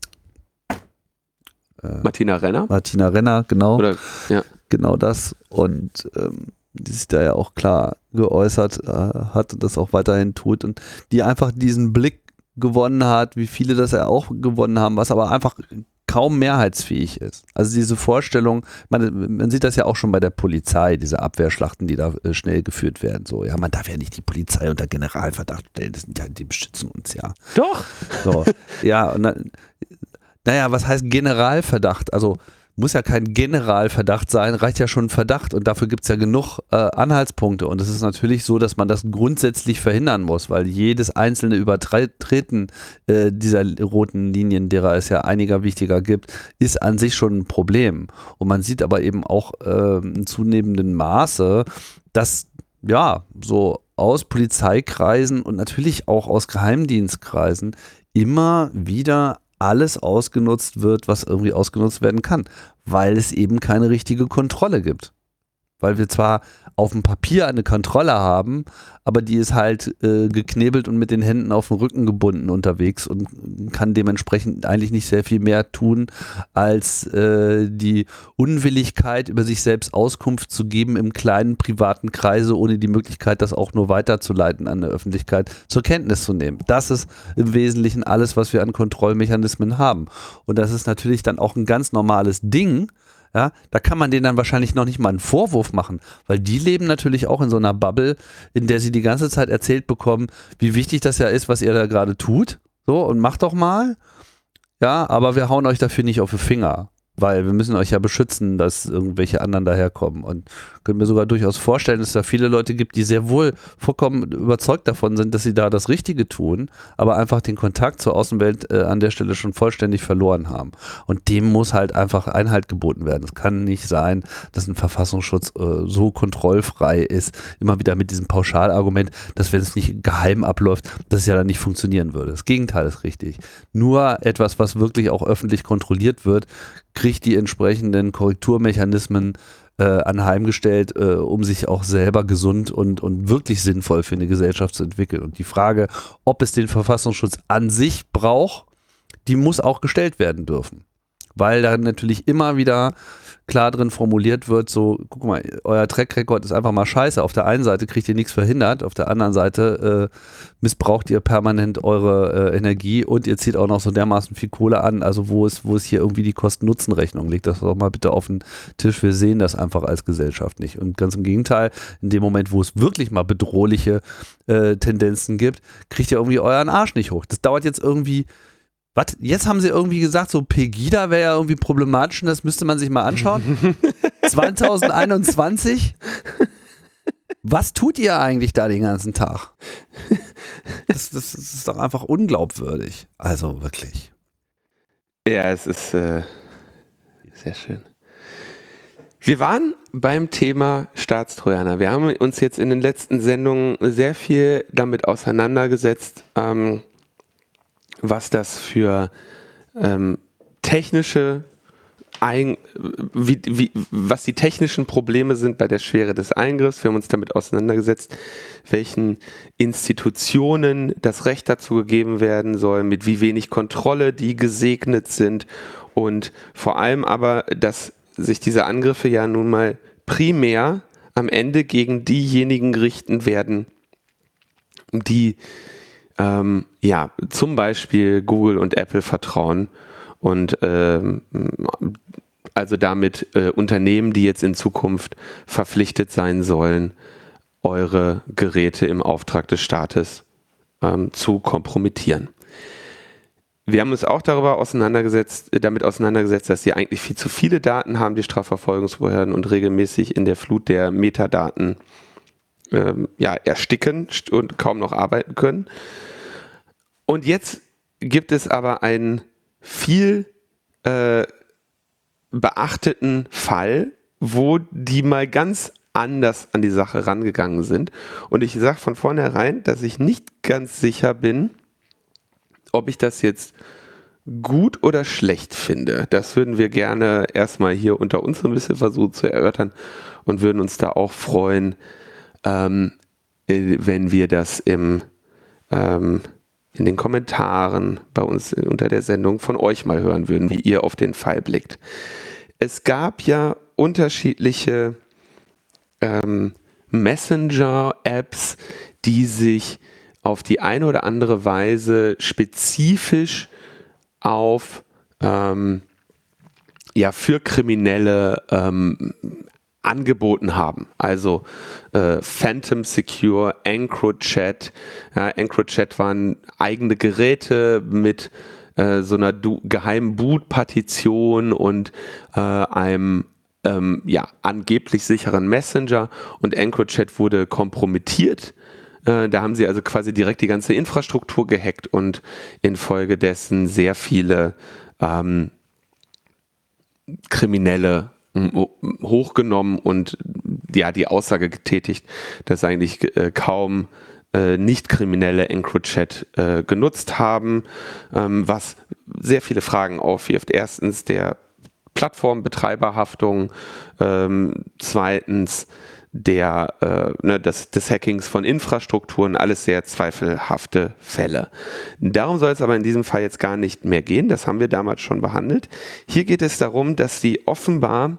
äh, Martina Renner. Martina Renner, genau. Oder, ja. Genau das. Und ähm, die sich da ja auch klar geäußert äh, hat und das auch weiterhin tut, und die einfach diesen Blick gewonnen hat, wie viele das ja auch gewonnen haben, was aber einfach kaum mehrheitsfähig ist. Also diese Vorstellung, man, man sieht das ja auch schon bei der Polizei, diese Abwehrschlachten, die da äh, schnell geführt werden. So, ja, man darf ja nicht die Polizei unter Generalverdacht stellen, das sind ja, die beschützen uns ja. Doch! So, ja, und dann, naja, was heißt Generalverdacht? Also muss ja kein Generalverdacht sein, reicht ja schon ein Verdacht, und dafür gibt es ja genug äh, Anhaltspunkte, und es ist natürlich so, dass man das grundsätzlich verhindern muss, weil jedes einzelne Übertreten äh, dieser roten Linien, derer es ja einiger wichtiger gibt, ist an sich schon ein Problem, und man sieht aber eben auch äh, in zunehmendem Maße, dass ja so aus Polizeikreisen und natürlich auch aus Geheimdienstkreisen immer wieder alles ausgenutzt wird, was irgendwie ausgenutzt werden kann, weil es eben keine richtige Kontrolle gibt. Weil wir zwar auf dem Papier eine Kontrolle haben, aber die ist halt äh, geknebelt und mit den Händen auf den Rücken gebunden unterwegs und kann dementsprechend eigentlich nicht sehr viel mehr tun, als äh, die Unwilligkeit, über sich selbst Auskunft zu geben im kleinen privaten Kreise, ohne die Möglichkeit, das auch nur weiterzuleiten an der Öffentlichkeit, zur Kenntnis zu nehmen. Das ist im Wesentlichen alles, was wir an Kontrollmechanismen haben. Und das ist natürlich dann auch ein ganz normales Ding, Ja, da kann man denen dann wahrscheinlich noch nicht mal einen Vorwurf machen, weil die leben natürlich auch in so einer Bubble, in der sie die ganze Zeit erzählt bekommen, wie wichtig das ja ist, was ihr da gerade tut. So, und macht doch mal. Ja, aber wir hauen euch dafür nicht auf die Finger. Weil wir müssen euch ja beschützen, dass irgendwelche anderen daherkommen. Und können mir sogar durchaus vorstellen, dass es da viele Leute gibt, die sehr wohl vollkommen überzeugt davon sind, dass sie da das Richtige tun, aber einfach den Kontakt zur Außenwelt äh, an der Stelle schon vollständig verloren haben. Und dem muss halt einfach Einhalt geboten werden. Es kann nicht sein, dass ein Verfassungsschutz äh, so kontrollfrei ist, immer wieder mit diesem Pauschalargument, dass wenn es nicht geheim abläuft, dass es ja dann nicht funktionieren würde. Das Gegenteil ist richtig. Nur etwas, was wirklich auch öffentlich kontrolliert wird, kriegt die entsprechenden Korrekturmechanismen äh, anheimgestellt, äh, um sich auch selber gesund und, und wirklich sinnvoll für eine Gesellschaft zu entwickeln. Und die Frage, ob es den Verfassungsschutz an sich braucht, die muss auch gestellt werden dürfen. Weil da natürlich immer wieder klar drin formuliert wird, so, guck mal, euer Track-Record ist einfach mal scheiße. Auf der einen Seite kriegt ihr nichts verhindert, auf der anderen Seite äh, missbraucht ihr permanent eure äh, Energie und ihr zieht auch noch so dermaßen viel Kohle an, also wo ist, wo ist hier irgendwie die Kosten-Nutzen-Rechnung? Legt das doch mal bitte auf den Tisch, wir sehen das einfach als Gesellschaft nicht. Und ganz im Gegenteil, in dem Moment, wo es wirklich mal bedrohliche äh, Tendenzen gibt, kriegt ihr irgendwie euren Arsch nicht hoch. Das dauert jetzt irgendwie. Was? Jetzt haben sie irgendwie gesagt, so Pegida wäre ja irgendwie problematisch und das müsste man sich mal anschauen. zwanzig einundzwanzig? Was tut ihr eigentlich da den ganzen Tag? Das, das, das ist doch einfach unglaubwürdig. Also wirklich. Ja, es ist äh, sehr schön. Wir waren beim Thema Staatstrojaner. Wir haben uns jetzt in den letzten Sendungen sehr viel damit auseinandergesetzt, ähm, was das für ähm, technische, Ein wie, wie, was die technischen Probleme sind bei der Schwere des Eingriffs. Wir haben uns damit auseinandergesetzt, welchen Institutionen das Recht dazu gegeben werden soll, mit wie wenig Kontrolle die gesegnet sind und vor allem aber, dass sich diese Angriffe ja nun mal primär am Ende gegen diejenigen richten werden, die Ähm, ja, zum Beispiel Google und Apple vertrauen und ähm, also damit äh, Unternehmen, die jetzt in Zukunft verpflichtet sein sollen, eure Geräte im Auftrag des Staates ähm, zu kompromittieren. Wir haben uns auch darüber auseinandergesetzt, damit auseinandergesetzt, dass sie eigentlich viel zu viele Daten haben, die Strafverfolgungsbehörden, und regelmäßig in der Flut der Metadaten ähm, ja, ersticken und kaum noch arbeiten können. Und jetzt gibt es aber einen viel äh, beachteten Fall, wo die mal ganz anders an die Sache rangegangen sind. Und ich sage von vornherein, dass ich nicht ganz sicher bin, ob ich das jetzt gut oder schlecht finde. Das würden wir gerne erstmal hier unter uns ein bisschen versuchen zu erörtern und würden uns da auch freuen, ähm, wenn wir das im ähm, in den Kommentaren bei uns unter der Sendung von euch mal hören würden, wie ihr auf den Fall blickt. Es gab ja unterschiedliche ähm, Messenger-Apps, die sich auf die eine oder andere Weise spezifisch auf ähm, ja, für Kriminelle ähm, angeboten haben. Also äh, Phantom Secure, EncroChat. Ja, EncroChat waren eigene Geräte mit äh, so einer du- geheimen Boot-Partition und äh, einem ähm, ja, angeblich sicheren Messenger, und EncroChat wurde kompromittiert. Äh, da haben sie also quasi direkt die ganze Infrastruktur gehackt und infolgedessen sehr viele ähm, Kriminelle hochgenommen und ja, die Aussage getätigt, dass eigentlich äh, kaum äh, Nicht-Kriminelle EncroChat äh, genutzt haben, ähm, was sehr viele Fragen aufwirft. Erstens der Plattformbetreiberhaftung, ähm, zweitens der, äh, ne, des, des Hackings von Infrastrukturen, alles sehr zweifelhafte Fälle. Darum soll es aber in diesem Fall jetzt gar nicht mehr gehen, das haben wir damals schon behandelt. Hier geht es darum, dass sie offenbar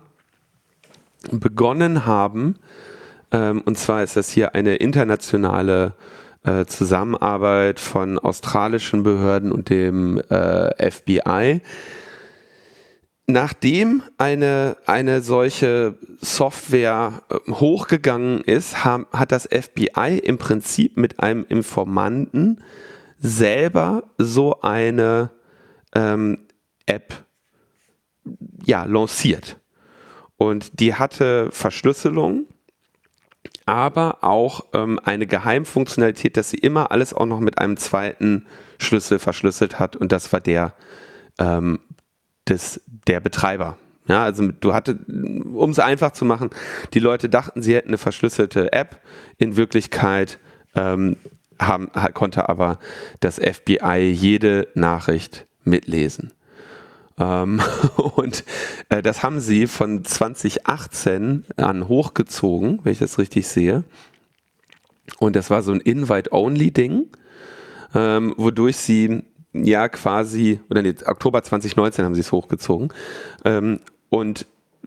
begonnen haben, ähm, und zwar ist das hier eine internationale äh, Zusammenarbeit von australischen Behörden und dem äh, F B I, nachdem eine, eine solche Software äh, hochgegangen ist, haben, hat das F B I im Prinzip mit einem Informanten selber so eine ähm, App ja, lanciert. Und die hatte Verschlüsselung, aber auch ähm, eine Geheimfunktionalität, dass sie immer alles auch noch mit einem zweiten Schlüssel verschlüsselt hat, und das war der ähm, des, der Betreiber. Ja, also du hatte, um es einfach zu machen, die Leute dachten, sie hätten eine verschlüsselte App. In Wirklichkeit ähm, haben, konnte aber das F B I jede Nachricht mitlesen. Ähm, und äh, das haben sie von zwanzig achtzehn an hochgezogen, wenn ich das richtig sehe. Und das war so ein Invite-Only-Ding, ähm, wodurch sie ja quasi, oder nee, Oktober zwanzig neunzehn haben sie es hochgezogen. Ähm, und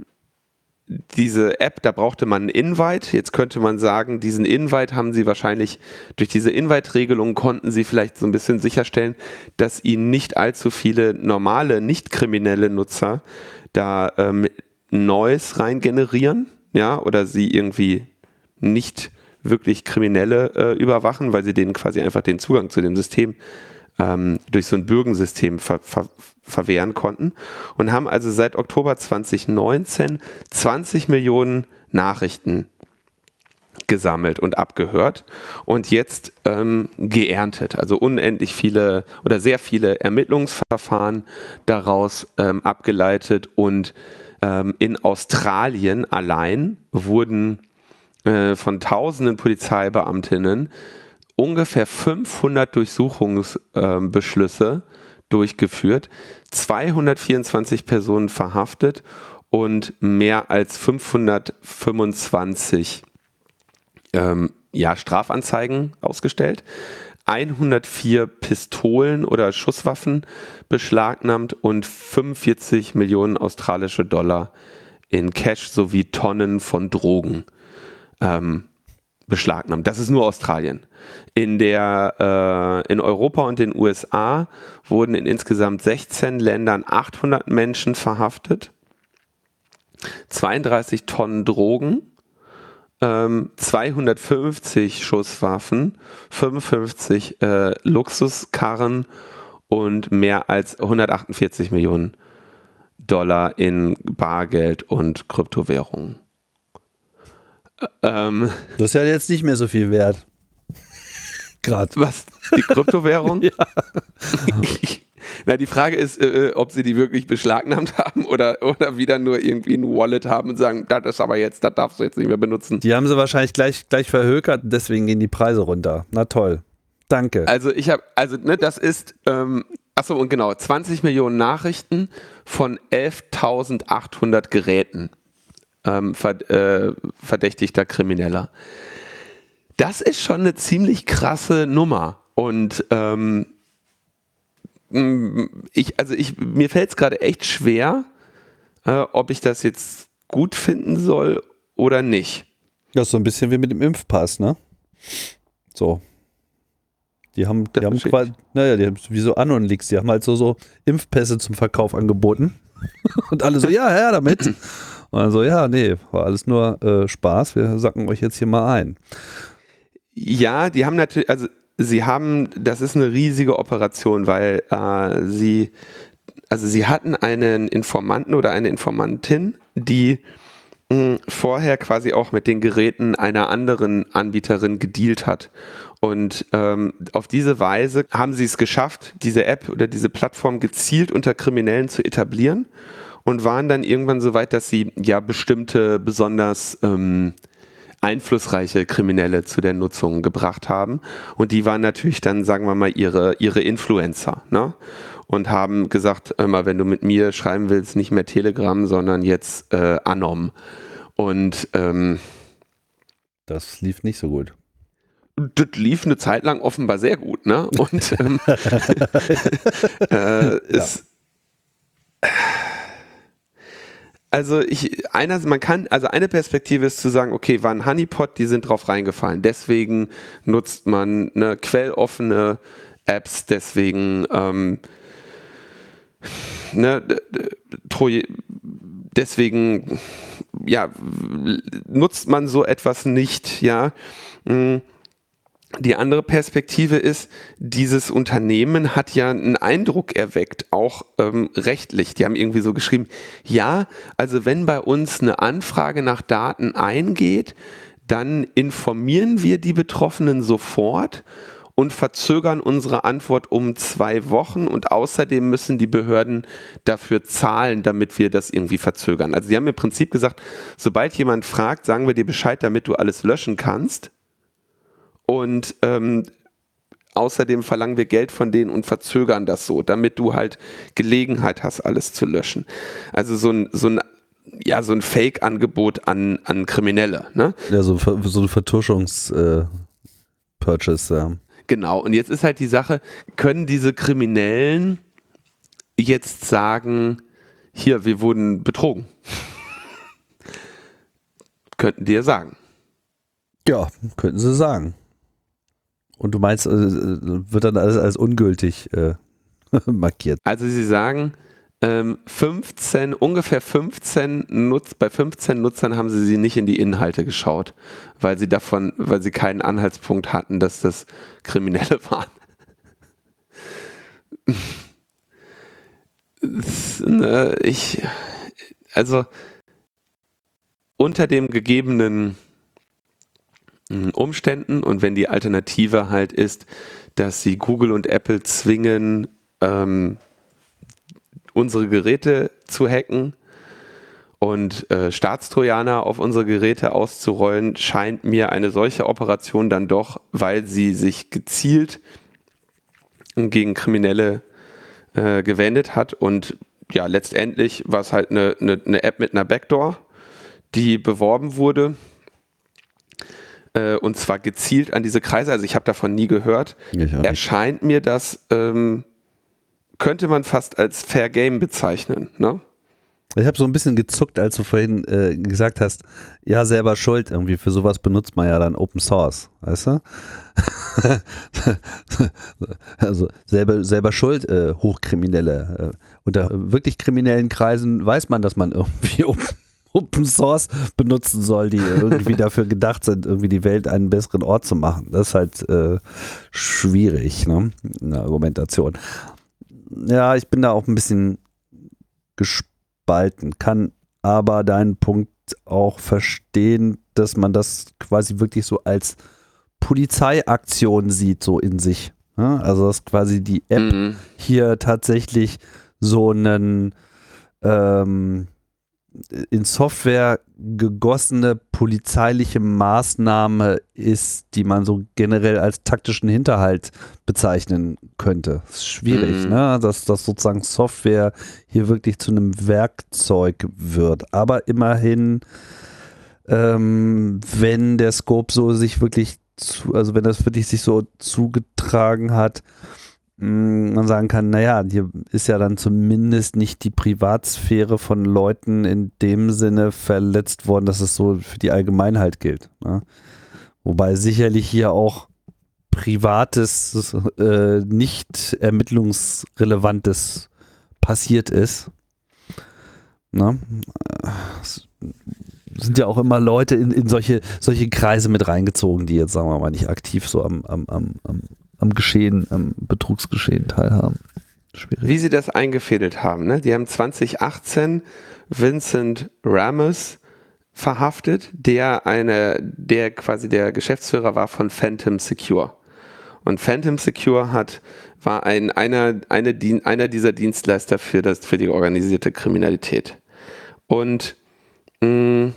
diese App, da brauchte man einen Invite. Jetzt könnte man sagen, diesen Invite haben sie wahrscheinlich, durch diese Invite-Regelung konnten sie vielleicht so ein bisschen sicherstellen, dass ihnen nicht allzu viele normale, nicht kriminelle Nutzer da ähm, Noise rein generieren, ja, oder sie irgendwie nicht wirklich Kriminelle äh, überwachen, weil sie denen quasi einfach den Zugang zu dem System ähm, durch so ein Bürgensystem ver, ver, verwehren konnten, und haben also seit Oktober zwanzig neunzehn zwanzig Millionen Nachrichten gesammelt und abgehört und jetzt ähm, geerntet. Also unendlich viele oder sehr viele Ermittlungsverfahren daraus ähm, abgeleitet, und ähm, in Australien allein wurden äh, von tausenden Polizeibeamtinnen ungefähr fünfhundert Durchsuchungsbeschlüsse äh, durchgeführt, zweihundertvierundzwanzig Personen verhaftet und mehr als fünfhundertfünfundzwanzig ähm, ja, Strafanzeigen ausgestellt, hundertvier Pistolen oder Schusswaffen beschlagnahmt und fünfundvierzig Millionen australische Dollar in Cash sowie Tonnen von Drogen ähm, beschlagnahmt. Das ist nur Australien. In, der, äh, in Europa und den U S A wurden in insgesamt sechzehn Ländern achthundert Menschen verhaftet, zweiunddreißig Tonnen Drogen, ähm, zweihundertfünfzig Schusswaffen, fünfundfünfzig äh, Luxuskarren und mehr als hundertachtundvierzig Millionen Dollar in Bargeld und Kryptowährungen. Ähm, das ist ja jetzt nicht mehr so viel wert. Gerade. Was? Die Kryptowährung? Ja. Na, die Frage ist, äh, ob sie die wirklich beschlagnahmt haben oder, oder wieder nur irgendwie ein Wallet haben und sagen, das ist aber jetzt, das darfst du jetzt nicht mehr benutzen. Die haben sie wahrscheinlich gleich, gleich verhökert, deswegen gehen die Preise runter. Na toll. Danke. Also ich habe, also ne, das ist, ähm, achso, und genau, zwanzig Millionen Nachrichten von elftausendachthundert Geräten ähm, verd, äh, verdächtigter Krimineller. Das ist schon eine ziemlich krasse Nummer. Und ähm, ich, also ich, mir fällt es gerade echt schwer, äh, ob ich das jetzt gut finden soll oder nicht. Das ist so ein bisschen wie mit dem Impfpass, ne? So. Die haben, die haben quasi, naja, die haben wie so Anon-Leaks, die haben halt so, so Impfpässe zum Verkauf angeboten. Und alle so, ja, her damit. Und dann so, ja, nee, war alles nur äh, Spaß, wir sacken euch jetzt hier mal ein. Ja, die haben natürlich, also sie haben, das ist eine riesige Operation, weil äh, sie, also sie hatten einen Informanten oder eine Informantin, die mh, vorher quasi auch mit den Geräten einer anderen Anbieterin gedealt hat. Und ähm, auf diese Weise haben sie es geschafft, diese App oder diese Plattform gezielt unter Kriminellen zu etablieren und waren dann irgendwann so weit, dass sie ja bestimmte besonders ähm, einflussreiche Kriminelle zu der Nutzung gebracht haben. Und die waren natürlich dann, sagen wir mal, ihre, ihre Influencer, ne? Und haben gesagt, immer, wenn du mit mir schreiben willst, nicht mehr Telegram, sondern jetzt äh, Anom. Und ähm, das lief nicht so gut. Das lief eine Zeit lang offenbar sehr gut, ne? Und ähm, äh, ist ja. Also ich, einer, man kann, also eine Perspektive ist zu sagen, okay, war ein Honeypot, die sind drauf reingefallen. Deswegen nutzt man eine quelloffene Apps, deswegen ähm, ne, deswegen, ja, nutzt man so etwas nicht, ja. Die andere Perspektive ist, dieses Unternehmen hat ja einen Eindruck erweckt, auch ähm, rechtlich. Die haben irgendwie so geschrieben, ja, also wenn bei uns eine Anfrage nach Daten eingeht, dann informieren wir die Betroffenen sofort und verzögern unsere Antwort um zwei Wochen und außerdem müssen die Behörden dafür zahlen, damit wir das irgendwie verzögern. Also sie haben im Prinzip gesagt, sobald jemand fragt, sagen wir dir Bescheid, damit du alles löschen kannst. Und ähm, außerdem verlangen wir Geld von denen und verzögern das so, damit du halt Gelegenheit hast, alles zu löschen. Also so ein, so ein, ja, so ein Fake-Angebot an, an Kriminelle. Ne? Ja, so, so ein Vertuschungs-Purchase. Äh, ja. Genau, und jetzt ist halt die Sache, können diese Kriminellen jetzt sagen, hier, wir wurden betrogen? Könnten die ja sagen. Ja, könnten sie sagen. Und du meinst, äh, wird dann alles als ungültig äh, markiert? Also sie sagen, ähm, fünfzehn, ungefähr fünfzehn Nutz, bei fünfzehn Nutzern haben sie, sie nicht in die Inhalte geschaut, weil sie davon, weil sie keinen Anhaltspunkt hatten, dass das Kriminelle waren. ne, ich, also unter dem gegebenen Umständen und wenn die Alternative halt ist, dass sie Google und Apple zwingen, ähm, unsere Geräte zu hacken und äh, Staatstrojaner auf unsere Geräte auszurollen, scheint mir eine solche Operation dann doch, weil sie sich gezielt gegen Kriminelle äh, gewendet hat und ja, letztendlich war es halt eine, eine, eine App mit einer Backdoor, die beworben wurde. Und zwar gezielt an diese Kreise, also ich habe davon nie gehört. Erscheint mir das, ähm, könnte man fast als Fair Game bezeichnen. Ne? Ich habe so ein bisschen gezuckt, als du vorhin äh, gesagt hast, ja, selber schuld irgendwie, für sowas benutzt man ja dann Open Source, weißt du? also selber, selber schuld, äh, Hochkriminelle. Äh, unter wirklich kriminellen Kreisen weiß man, dass man irgendwie Open Open Source benutzen soll, die irgendwie dafür gedacht sind, irgendwie die Welt einen besseren Ort zu machen. Das ist halt äh, schwierig, ne? Eine Argumentation. Ja, ich bin da auch ein bisschen gespalten, kann aber deinen Punkt auch verstehen, dass man das quasi wirklich so als Polizeiaktion sieht, so in sich. Ne? Also dass quasi die App mhm. hier tatsächlich so einen ähm, in Software gegossene polizeiliche Maßnahme ist, die man so generell als taktischen Hinterhalt bezeichnen könnte. Das ist schwierig, mhm. ne? Dass das sozusagen Software hier wirklich zu einem Werkzeug wird. Aber immerhin, ähm, wenn der Scope so sich wirklich, zu, also wenn das wirklich sich so zugetragen hat, man sagen kann, naja, hier ist ja dann zumindest nicht die Privatsphäre von Leuten in dem Sinne verletzt worden, dass es so für die Allgemeinheit gilt. Ne? Wobei sicherlich hier auch Privates, äh, nicht ermittlungsrelevantes passiert ist. Ne? Es sind ja auch immer Leute in, in solche, solche Kreise mit reingezogen, die jetzt, sagen wir mal, nicht aktiv so am, am, am, am am Geschehen, am Betrugsgeschehen teilhaben. Schwierig. Wie sie das eingefädelt haben, ne? Die haben zwanzig achtzehn Vincent Ramos verhaftet, der eine, der quasi der Geschäftsführer war von Phantom Secure. Und Phantom Secure hat, war ein, einer, eine, einer dieser Dienstleister für das, für die organisierte Kriminalität. Und mh,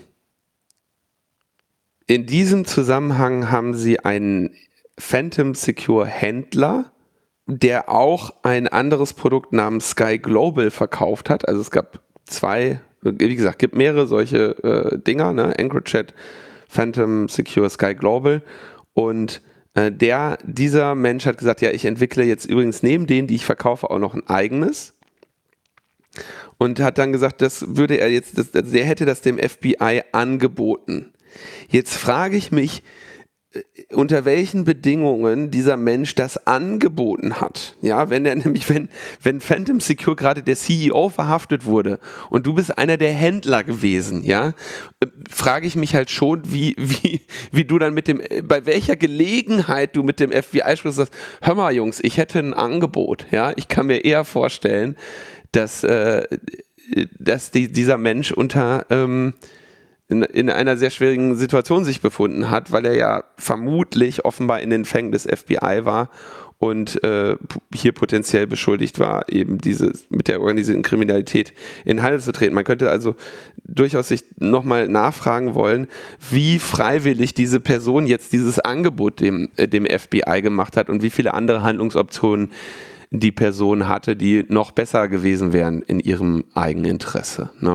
in diesem Zusammenhang haben sie einen Phantom Secure Händler, der auch ein anderes Produkt namens Sky Global verkauft hat. Also es gab zwei, wie gesagt, gibt mehrere solche äh, Dinger, ne? EncroChat, Phantom Secure, Sky Global. Und äh, der, dieser Mensch hat gesagt, ja, ich entwickle jetzt übrigens neben denen, die ich verkaufe, auch noch ein eigenes. Und hat dann gesagt, das würde er jetzt, das, also der hätte das dem F B I angeboten. Jetzt frage ich mich, unter welchen Bedingungen dieser Mensch das angeboten hat. Ja, wenn er nämlich, wenn, wenn Phantom Secure gerade der C E O verhaftet wurde und du bist einer der Händler gewesen, ja, frage ich mich halt schon, wie, wie, wie du dann mit dem, bei welcher Gelegenheit du mit dem F B I sprichst, sagst, hör mal Jungs, ich hätte ein Angebot, ja, ich kann mir eher vorstellen, dass, äh, dass die, dieser Mensch unter, ähm, In, in einer sehr schwierigen Situation sich befunden hat, weil er ja vermutlich offenbar in den Fängen des F B I war und äh, hier potenziell beschuldigt war, eben diese mit der organisierten Kriminalität in Handel zu treten. Man könnte also durchaus sich nochmal nachfragen wollen, wie freiwillig diese Person jetzt dieses Angebot dem, äh, dem F B I gemacht hat und wie viele andere Handlungsoptionen die Person hatte, die noch besser gewesen wären in ihrem eigenen Interesse, ne?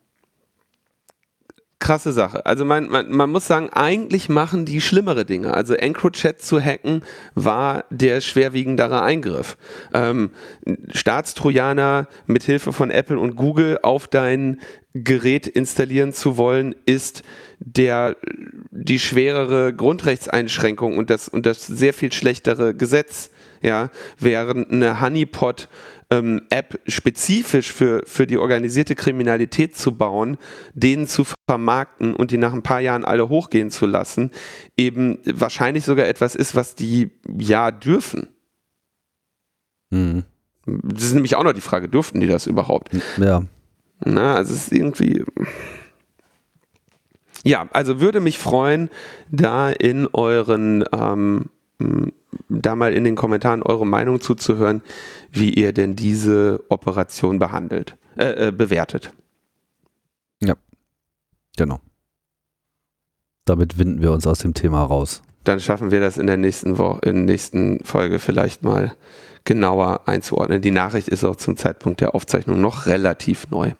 Krasse Sache. Also man, man, man muss sagen, eigentlich machen die schlimmere Dinge. Also EncroChat zu hacken war der schwerwiegendere Eingriff. Ähm, Staatstrojaner mit Hilfe von Apple und Google auf dein Gerät installieren zu wollen, ist der, die schwerere Grundrechtseinschränkung und das, und das sehr viel schlechtere Gesetz. Ja, während eine Honeypot ähm, App spezifisch für, für die organisierte Kriminalität zu bauen, denen zu vermarkten und die nach ein paar Jahren alle hochgehen zu lassen, eben wahrscheinlich sogar etwas ist, was die ja dürfen. Mhm. Das ist nämlich auch noch die Frage, durften die das überhaupt? Ja. Na, also es ist irgendwie... Ja, also würde mich freuen, da in euren... Ähm, da mal in den Kommentaren eure Meinung zuzuhören, wie ihr denn diese Operation behandelt, äh, äh, bewertet. Ja, genau. Damit winden wir uns aus dem Thema raus. Dann schaffen wir das in der nächsten Woche, in der nächsten Folge vielleicht mal genauer einzuordnen. Die Nachricht ist auch zum Zeitpunkt der Aufzeichnung noch relativ neu.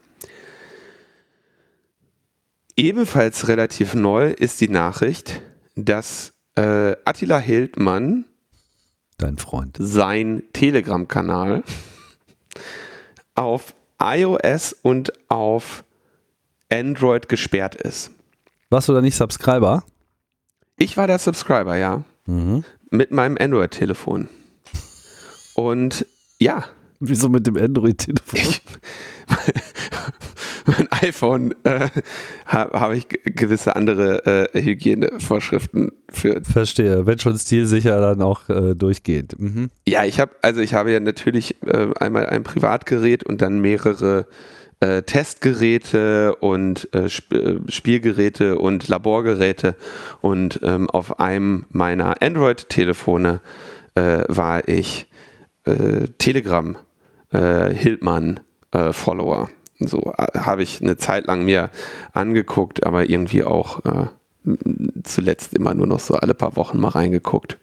Ebenfalls relativ neu ist die Nachricht, dass Äh, Attila Hildmann, dein Freund, sein Telegram-Kanal auf iOS und auf Android gesperrt ist. Warst du da nicht Subscriber? Ich war der Subscriber, ja. Mhm. Mit meinem Android-Telefon. Und ja. Wieso mit dem Android-Telefon? Ich, mein iPhone äh, habe hab ich gewisse andere äh, Hygienevorschriften für. Verstehe, wenn schon stilsicher, dann auch äh, durchgehend. Mhm. Ja, ich habe also ich habe ja natürlich äh, einmal ein Privatgerät und dann mehrere äh, Testgeräte und äh, Sp Spielgeräte und Laborgeräte und ähm, auf einem meiner Android-Telefone äh, war ich äh, Telegram äh, Hildmann äh, Follower. So äh, habe ich eine Zeit lang mir angeguckt, aber irgendwie auch äh, zuletzt immer nur noch so alle paar Wochen mal reingeguckt.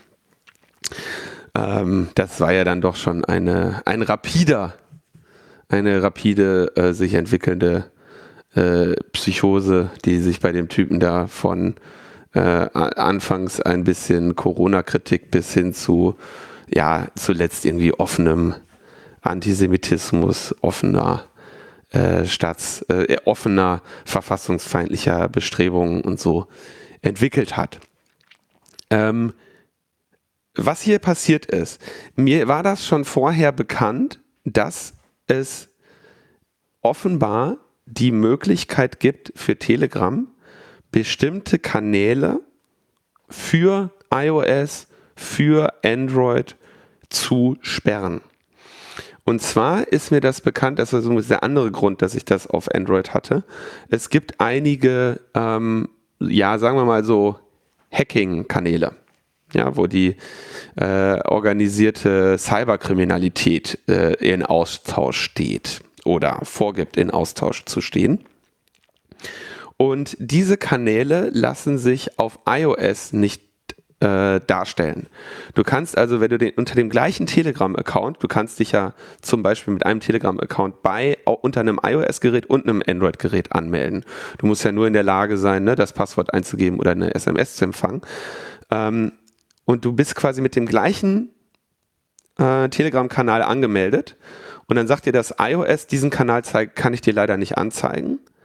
Ähm, das war ja dann doch schon eine, ein rapider, eine rapide äh, sich entwickelnde äh, Psychose, die sich bei dem Typen da von äh, anfangs ein bisschen Corona-Kritik bis hin zu, ja, zuletzt irgendwie offenem Antisemitismus, offener Äh, Staats, äh, offener verfassungsfeindlicher Bestrebungen und so entwickelt hat. Ähm, was hier passiert ist, mir war das schon vorher bekannt, dass es offenbar die Möglichkeit gibt für Telegram, bestimmte Kanäle für iOS, für Android zu sperren. Und zwar ist mir das bekannt, das war so der andere Grund, dass ich das auf Android hatte. Es gibt einige, ähm, ja, sagen wir mal so, Hacking-Kanäle, ja, wo die äh, organisierte Cyberkriminalität äh, in Austausch steht oder vorgibt, in Austausch zu stehen. Und diese Kanäle lassen sich auf iOS nicht Äh, darstellen. Du kannst also, wenn du den, unter dem gleichen Telegram-Account, du kannst dich ja zum Beispiel mit einem Telegram-Account bei unter einem iOS-Gerät und einem Android-Gerät anmelden. Du musst ja nur in der Lage sein, ne, das Passwort einzugeben oder eine S M S zu empfangen. Ähm, und du bist quasi mit dem gleichen äh, Telegram-Kanal angemeldet und dann sagt dir das iOS, diesen Kanal zeig, kann ich dir leider nicht anzeigen.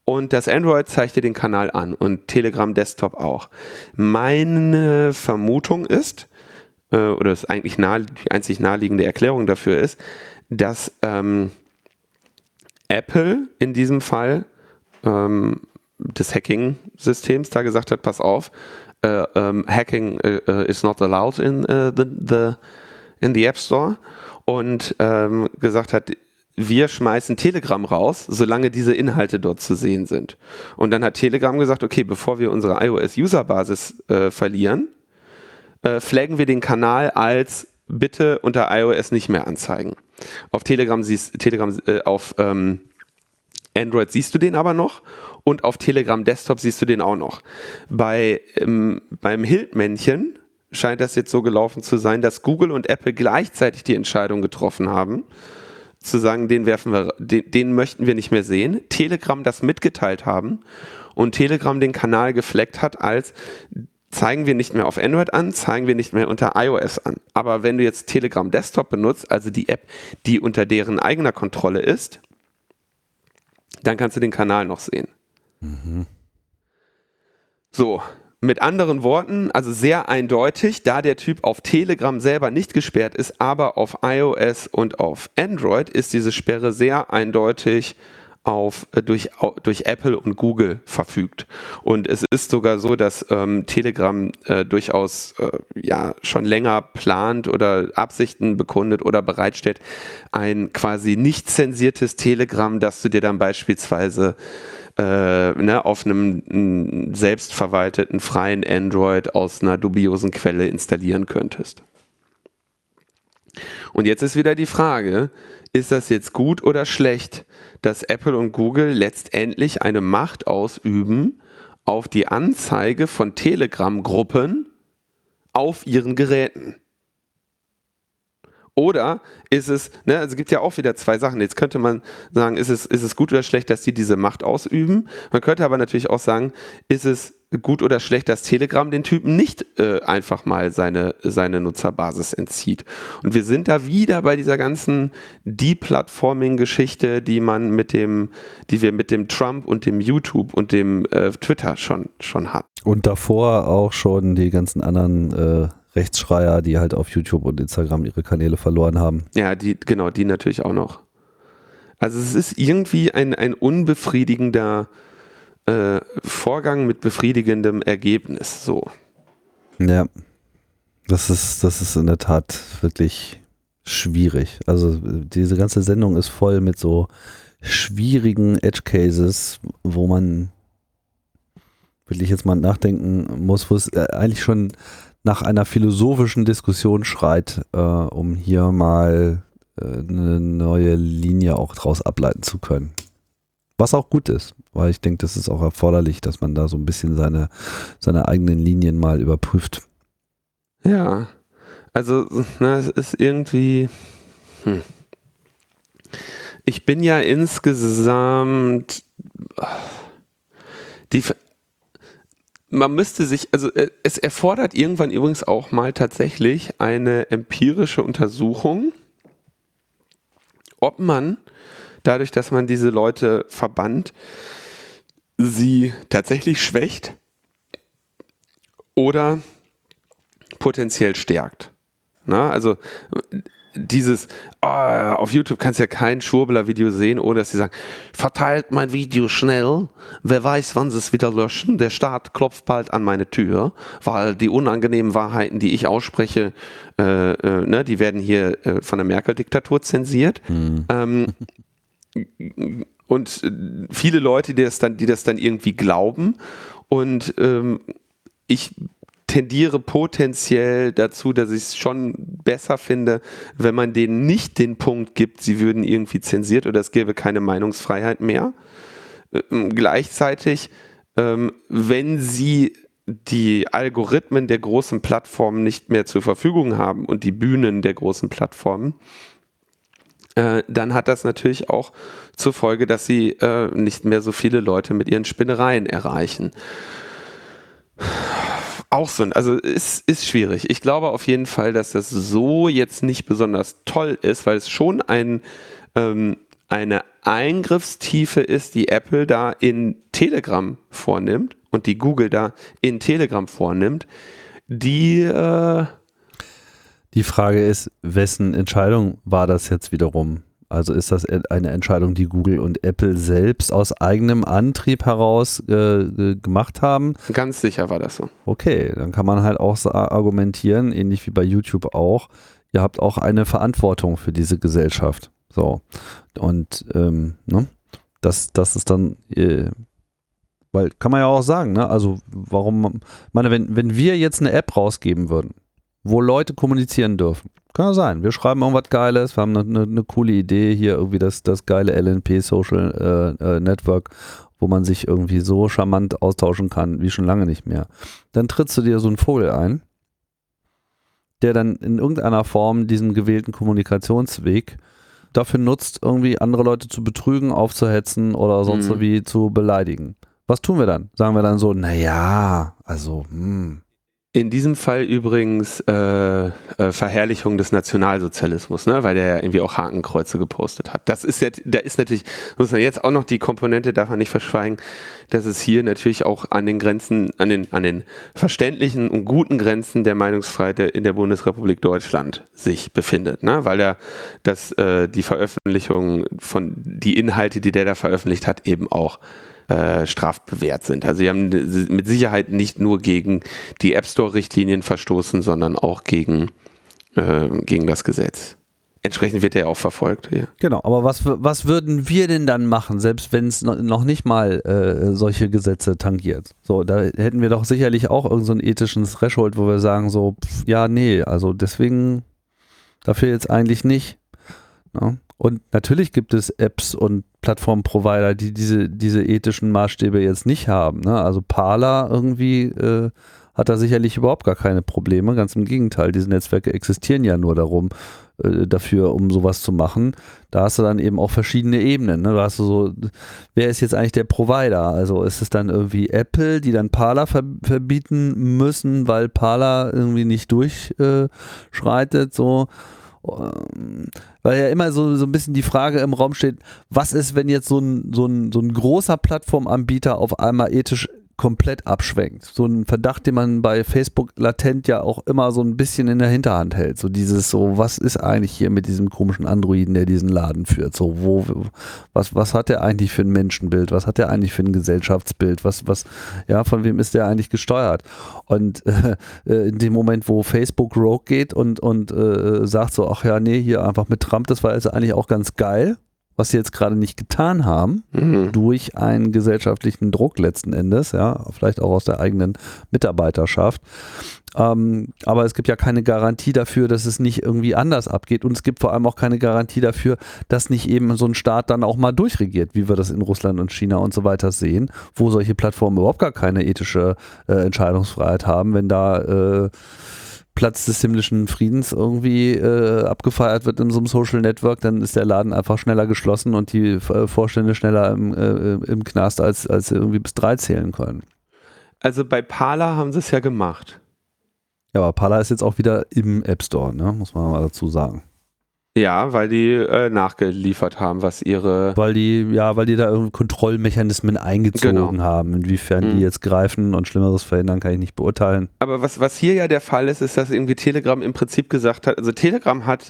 und das Android zeigt dir den Kanal an und Telegram Desktop auch. Meine Vermutung ist, äh, oder ist eigentlich nahe, die einzig naheliegende Erklärung dafür ist, dass ähm, Apple in diesem Fall ähm, des Hacking-Systems da gesagt hat, pass auf, äh, ähm, Hacking äh, is not allowed in, uh, the, the, in the App Store und ähm, gesagt hat, wir schmeißen Telegram raus, solange diese Inhalte dort zu sehen sind. Und dann hat Telegram gesagt, okay, bevor wir unsere iOS-User-Basis äh, verlieren, äh, flaggen wir den Kanal als bitte unter iOS nicht mehr anzeigen. Auf Telegram siehst Telegram äh, auf ähm, Android siehst du den aber noch und auf Telegram Desktop siehst du den auch noch. Bei ähm, beim Hilt-Männchen scheint das jetzt so gelaufen zu sein, dass Google und Apple gleichzeitig die Entscheidung getroffen haben, zu sagen, den werfen wir, den, den möchten wir nicht mehr sehen. Telegram das mitgeteilt haben und Telegram den Kanal gefleckt hat als zeigen wir nicht mehr auf Android an, zeigen wir nicht mehr unter iOS an. Aber wenn du jetzt Telegram Desktop benutzt, also die App, die unter deren eigener Kontrolle ist, dann kannst du den Kanal noch sehen. Mhm. So, mit anderen Worten, also sehr eindeutig, da der Typ auf Telegram selber nicht gesperrt ist, aber auf iOS und auf Android ist diese Sperre sehr eindeutig auf, äh, durch, durch Apple und Google verfügt. Und es ist sogar so, dass ähm, Telegram äh, durchaus äh, ja schon länger plant oder Absichten bekundet oder bereitstellt, ein quasi nicht zensiertes Telegram, das du dir dann beispielsweise äh, ne, auf einem m, selbstverwalteten freien Android aus einer dubiosen Quelle installieren könntest. Und jetzt ist wieder die Frage, ist das jetzt gut oder schlecht, dass Apple und Google letztendlich eine Macht ausüben auf die Anzeige von Telegram-Gruppen auf ihren Geräten? Oder ist es, ne, also es gibt ja auch wieder zwei Sachen. Jetzt könnte man sagen, ist es, ist es gut oder schlecht, dass die diese Macht ausüben? Man könnte aber natürlich auch sagen, ist es gut oder schlecht, dass Telegram den Typen nicht äh, einfach mal seine, seine Nutzerbasis entzieht. Und wir sind da wieder bei dieser ganzen Deplatforming-Geschichte, die man mit dem, die wir mit dem Trump und dem YouTube und dem äh, Twitter schon, schon hatten. Und davor auch schon die ganzen anderen äh, Rechtsschreier, die halt auf YouTube und Instagram ihre Kanäle verloren haben. Ja, die, genau, die natürlich auch noch. Also es ist irgendwie ein, ein unbefriedigender Äh, Vorgang mit befriedigendem Ergebnis, so. Ja, das ist, das ist in der Tat wirklich schwierig. Also diese ganze Sendung ist voll mit so schwierigen Edge Cases, wo man wirklich jetzt mal nachdenken muss, wo es eigentlich schon nach einer philosophischen Diskussion schreit, äh, um hier mal äh, eine neue Linie auch draus ableiten zu können. Was auch gut ist, weil ich denke, das ist auch erforderlich, dass man da so ein bisschen seine, seine eigenen Linien mal überprüft. Ja, also na, es ist irgendwie, hm. Ich bin ja insgesamt, die, man müsste sich, also es erfordert irgendwann übrigens auch mal tatsächlich eine empirische Untersuchung, ob man dadurch, dass man diese Leute verbannt, sie tatsächlich schwächt oder potenziell stärkt. Na, also dieses, oh, auf YouTube kannst du ja kein Schwurbler-Video sehen, ohne dass sie sagen, verteilt mein Video schnell, wer weiß, wann sie es wieder löschen, der Staat klopft bald an meine Tür, weil die unangenehmen Wahrheiten, die ich ausspreche, äh, äh, ne, die werden hier äh, von der Merkel-Diktatur zensiert. Mhm. Ähm, und viele Leute, die das dann, die das dann irgendwie glauben, und ähm, ich tendiere potenziell dazu, dass ich es schon besser finde, wenn man denen nicht den Punkt gibt, sie würden irgendwie zensiert oder es gäbe keine Meinungsfreiheit mehr. Ähm, gleichzeitig, ähm, wenn sie die Algorithmen der großen Plattformen nicht mehr zur Verfügung haben und die Bühnen der großen Plattformen, Äh, dann hat das natürlich auch zur Folge, dass sie äh, nicht mehr so viele Leute mit ihren Spinnereien erreichen. Auch so, also es ist schwierig. Ich glaube auf jeden Fall, dass das so jetzt nicht besonders toll ist, weil es schon ein, ähm, eine Eingriffstiefe ist, die Apple da in Telegram vornimmt und die Google da in Telegram vornimmt, die äh Die Frage ist, wessen Entscheidung war das jetzt wiederum? Also ist das eine Entscheidung, die Google und Apple selbst aus eigenem Antrieb heraus äh, gemacht haben? Ganz sicher war das so. Okay, dann kann man halt auch so argumentieren, ähnlich wie bei YouTube auch, ihr habt auch eine Verantwortung für diese Gesellschaft. So. Und ähm, ne? das, das ist dann, äh, weil kann man ja auch sagen, ne? Also warum, ich meine, wenn, wenn wir jetzt eine App rausgeben würden, wo Leute kommunizieren dürfen, kann ja sein, wir schreiben irgendwas Geiles, wir haben eine, eine, eine coole Idee hier, irgendwie das, das geile L N P Social äh, äh, Network, wo man sich irgendwie so charmant austauschen kann, wie schon lange nicht mehr. Dann trittst du dir so einen Vogel ein, der dann in irgendeiner Form diesen gewählten Kommunikationsweg dafür nutzt, irgendwie andere Leute zu betrügen, aufzuhetzen oder sonst so Mhm. wie zu beleidigen. Was tun wir dann? Sagen wir dann so, naja, also, hm. In diesem Fall übrigens äh, äh, Verherrlichung des Nationalsozialismus, ne? Weil der ja irgendwie auch Hakenkreuze gepostet hat. Das ist jetzt, da ist natürlich, muss man jetzt auch noch die Komponente, darf man nicht verschweigen, dass es hier natürlich auch an den Grenzen, an den, an den verständlichen und guten Grenzen der Meinungsfreiheit in der Bundesrepublik Deutschland sich befindet, ne? Weil er das, äh, die Veröffentlichung von, die Inhalte, die der da veröffentlicht hat, eben auch Äh, strafbewehrt sind. Also sie haben mit Sicherheit nicht nur gegen die App Store-Richtlinien verstoßen, sondern auch gegen, äh, gegen das Gesetz. Entsprechend wird er ja auch verfolgt. Ja. Genau, aber was, was würden wir denn dann machen, selbst wenn es noch nicht mal äh, solche Gesetze tangiert? So, da hätten wir doch sicherlich auch irgend so ein ethischen Threshold, wo wir sagen so, pff, ja, nee, also deswegen dafür jetzt eigentlich nicht. Ja? Und natürlich gibt es Apps und Plattformprovider, die diese, diese ethischen Maßstäbe jetzt nicht haben. Ne? Also Parler irgendwie äh, hat da sicherlich überhaupt gar keine Probleme. Ganz im Gegenteil, diese Netzwerke existieren ja nur darum, äh, dafür, um sowas zu machen. Da hast du dann eben auch verschiedene Ebenen. Ne? Da hast du so, wer ist jetzt eigentlich der Provider? Also ist es dann irgendwie Apple, die dann Parler ver verbieten müssen, weil Parler irgendwie nicht durchschreitet, so. Weil ja immer so, so ein bisschen die Frage im Raum steht, was ist, wenn jetzt so ein, so ein, so ein großer Plattformanbieter auf einmal ethisch komplett abschwenkt? So ein Verdacht, den man bei Facebook latent ja auch immer so ein bisschen in der Hinterhand hält. So dieses so, was ist eigentlich hier mit diesem komischen Androiden, der diesen Laden führt? So, wo, was, was hat der eigentlich für ein Menschenbild? Was hat der eigentlich für ein Gesellschaftsbild? Was, was, ja, von wem ist der eigentlich gesteuert? Und äh, in dem Moment, wo Facebook rogue geht und, und äh, sagt so, ach ja, nee, hier einfach mit Trump, das war jetzt eigentlich auch ganz geil, was sie jetzt gerade nicht getan haben, mhm. durch einen gesellschaftlichen Druck letzten Endes, ja, vielleicht auch aus der eigenen Mitarbeiterschaft. Ähm, aber es gibt ja keine Garantie dafür, dass es nicht irgendwie anders abgeht, und es gibt vor allem auch keine Garantie dafür, dass nicht eben so ein Staat dann auch mal durchregiert, wie wir das in Russland und China und so weiter sehen, wo solche Plattformen überhaupt gar keine ethische äh, Entscheidungsfreiheit haben, wenn da äh, Platz des himmlischen Friedens irgendwie äh, abgefeiert wird in so einem Social Network, dann ist der Laden einfach schneller geschlossen und die äh, Vorstände schneller im, äh, im Knast, als, als sie irgendwie bis drei zählen können. Also bei Parler haben sie es ja gemacht. Ja, aber Parler ist jetzt auch wieder im App Store, ne? Muss man mal dazu sagen. Ja, weil die äh, nachgeliefert haben, was ihre... Weil die, ja, weil die da irgendwie Kontrollmechanismen eingezogen genau. haben. Inwiefern mhm. die jetzt greifen und Schlimmeres verhindern, kann ich nicht beurteilen. Aber was, was hier ja der Fall ist, ist, dass irgendwie Telegram im Prinzip gesagt hat, also Telegram hat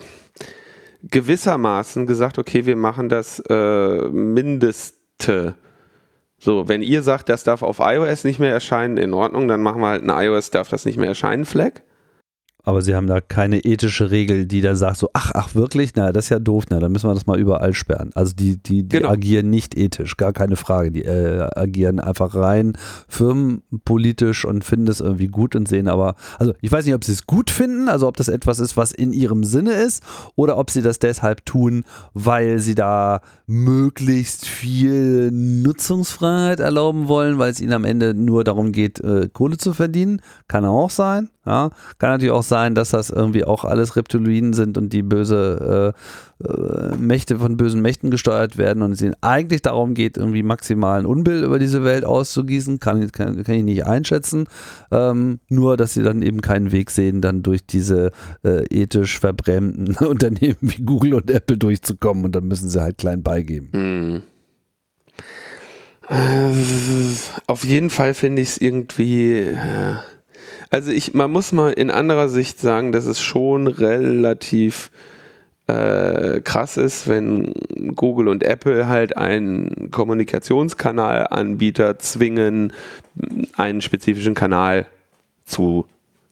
gewissermaßen gesagt, okay, wir machen das äh, Mindeste. So, wenn ihr sagt, das darf auf iOS nicht mehr erscheinen, in Ordnung, dann machen wir halt ein iOS, darf das nicht mehr erscheinen, Flag. Aber sie haben da keine ethische Regel, die da sagt so, ach, ach wirklich? Na, das ist ja doof, na, dann müssen wir das mal überall sperren. Also die, die, die genau. agieren nicht ethisch, gar keine Frage. Die äh, agieren einfach rein firmenpolitisch und finden das irgendwie gut und sehen aber, also ich weiß nicht, ob sie es gut finden, also ob das etwas ist, was in ihrem Sinne ist, oder ob sie das deshalb tun, weil sie da möglichst viel Nutzungsfreiheit erlauben wollen, weil es ihnen am Ende nur darum geht, äh, Kohle zu verdienen. Kann auch sein. Ja, kann natürlich auch sein, dass das irgendwie auch alles Reptiloiden sind und die böse äh, äh, Mächte von bösen Mächten gesteuert werden und es ihnen eigentlich darum geht, irgendwie maximalen Unbill über diese Welt auszugießen, kann, kann, kann ich nicht einschätzen. Ähm, nur, dass sie dann eben keinen Weg sehen, dann durch diese äh, ethisch verbrämten Unternehmen wie Google und Apple durchzukommen und dann müssen sie halt klein beigeben. Hm. Äh, auf jeden Fall finde ich es irgendwie... Äh Also ich, man muss mal in anderer Sicht sagen, dass es schon relativ äh, krass ist, wenn Google und Apple halt einen Kommunikationskanalanbieter zwingen, einen spezifischen Kanal zu,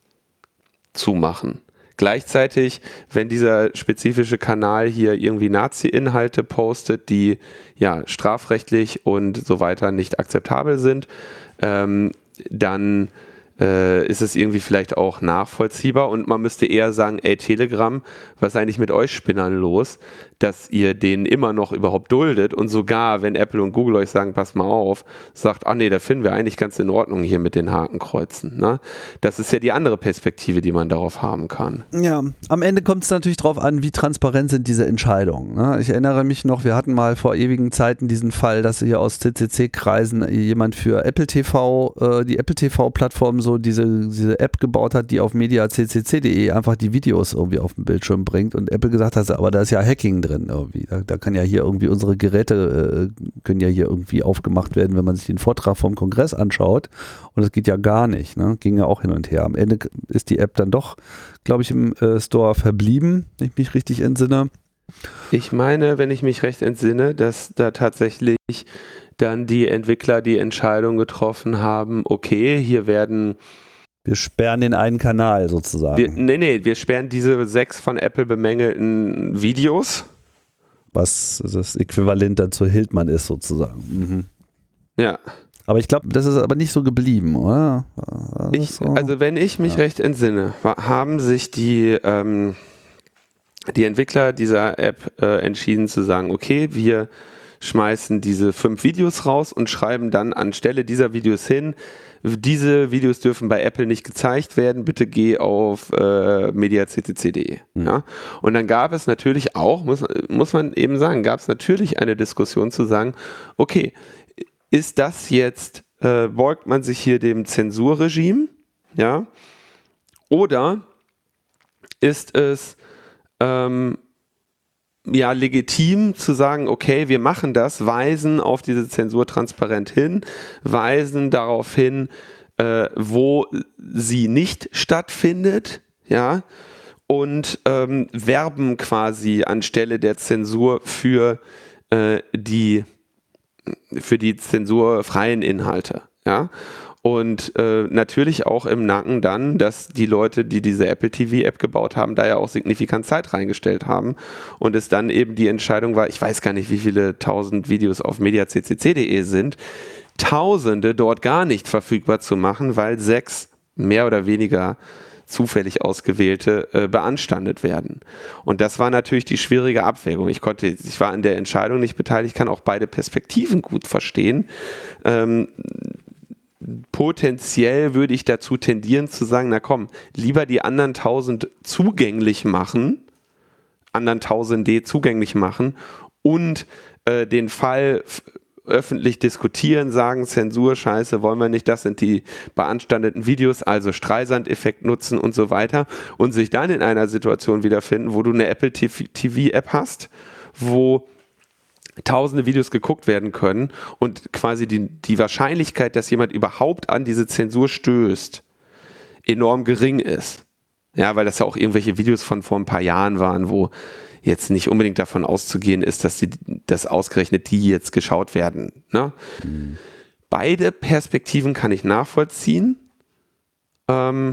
zu machen. Gleichzeitig, wenn dieser spezifische Kanal hier irgendwie Nazi-Inhalte postet, die ja strafrechtlich und so weiter nicht akzeptabel sind, ähm, dann äh, ist es irgendwie vielleicht auch nachvollziehbar und man müsste eher sagen, ey Telegram, was ist eigentlich mit euch Spinnern los, dass ihr den immer noch überhaupt duldet und sogar, wenn Apple und Google euch sagen, pass mal auf, sagt, ah nee, da finden wir eigentlich ganz in Ordnung hier mit den Hakenkreuzen. Ne? Das ist ja die andere Perspektive, die man darauf haben kann. Ja, am Ende kommt es natürlich darauf an, wie transparent sind diese Entscheidungen. Ne? Ich erinnere mich noch, wir hatten mal vor ewigen Zeiten diesen Fall, dass hier aus C C C-Kreisen jemand für Apple T V, äh, die Apple T V-Plattform so diese, diese App gebaut hat, die auf media c c c punkt d e einfach die Videos irgendwie auf den Bildschirm bringt und Apple gesagt hat, aber da ist ja Hacking drin irgendwie. Da, da kann ja hier irgendwie unsere Geräte äh, können ja hier irgendwie aufgemacht werden, wenn man sich den Vortrag vom Kongress anschaut und das geht ja gar nicht. Ne? Ging ja auch hin und her. Am Ende ist die App dann doch, glaube ich, im äh, Store verblieben, wenn ich mich richtig entsinne. Ich meine, wenn ich mich recht entsinne, dass da tatsächlich dann die Entwickler die Entscheidung getroffen haben, okay, hier werden... Wir sperren den einen Kanal sozusagen. Wir, nee, nee, wir sperren diese sechs von Apple bemängelten Videos. Was das Äquivalent dann zu Hildmann ist sozusagen. Mhm. Ja. Aber ich glaube, das ist aber nicht so geblieben, oder? Ich, so? Also wenn ich mich ja. recht entsinne, haben sich die, ähm, die Entwickler dieser App äh, entschieden zu sagen, okay, wir schmeißen diese fünf Videos raus und schreiben dann anstelle dieser Videos hin, diese Videos dürfen bei Apple nicht gezeigt werden, bitte geh auf äh, media c c c punkt d e. Mhm. Ja? Und dann gab es natürlich auch, muss, muss man eben sagen, gab es natürlich eine Diskussion zu sagen, okay, ist das jetzt, äh, beugt man sich hier dem Zensurregime, ja, oder ist es ähm, ja legitim zu sagen, okay, wir machen das, weisen auf diese Zensur transparent hin, weisen darauf hin, äh, wo sie nicht stattfindet, ja, und ähm, werben quasi anstelle der Zensur für äh, die für die zensurfreien Inhalte, ja. Und äh, natürlich auch im Nacken dann, dass die Leute, die diese Apple T V-App gebaut haben, da ja auch signifikant Zeit reingestellt haben und es dann eben die Entscheidung war, ich weiß gar nicht, wie viele tausend Videos auf media c c c punkt d e sind, Tausende dort gar nicht verfügbar zu machen, weil sechs mehr oder weniger zufällig ausgewählte äh, beanstandet werden. Und das war natürlich die schwierige Abwägung. Ich konnte, ich war an der Entscheidung nicht beteiligt, kann auch beide Perspektiven gut verstehen. Ähm, Potenziell würde ich dazu tendieren zu sagen, na komm, lieber die anderen tausend zugänglich machen, anderen tausend D zugänglich machen und äh, den Fall f- öffentlich diskutieren, sagen, Zensur, Scheiße, wollen wir nicht, das sind die beanstandeten Videos, also Streisand-Effekt nutzen und so weiter und sich dann in einer Situation wiederfinden, wo du eine Apple T V-App hast, wo tausende Videos geguckt werden können und quasi die, die Wahrscheinlichkeit, dass jemand überhaupt an diese Zensur stößt, enorm gering ist. Ja, weil das ja auch irgendwelche Videos von vor ein paar Jahren waren, wo jetzt nicht unbedingt davon auszugehen ist, dass, die, dass ausgerechnet die jetzt geschaut werden. Ne? Mhm. Beide Perspektiven kann ich nachvollziehen. Ähm,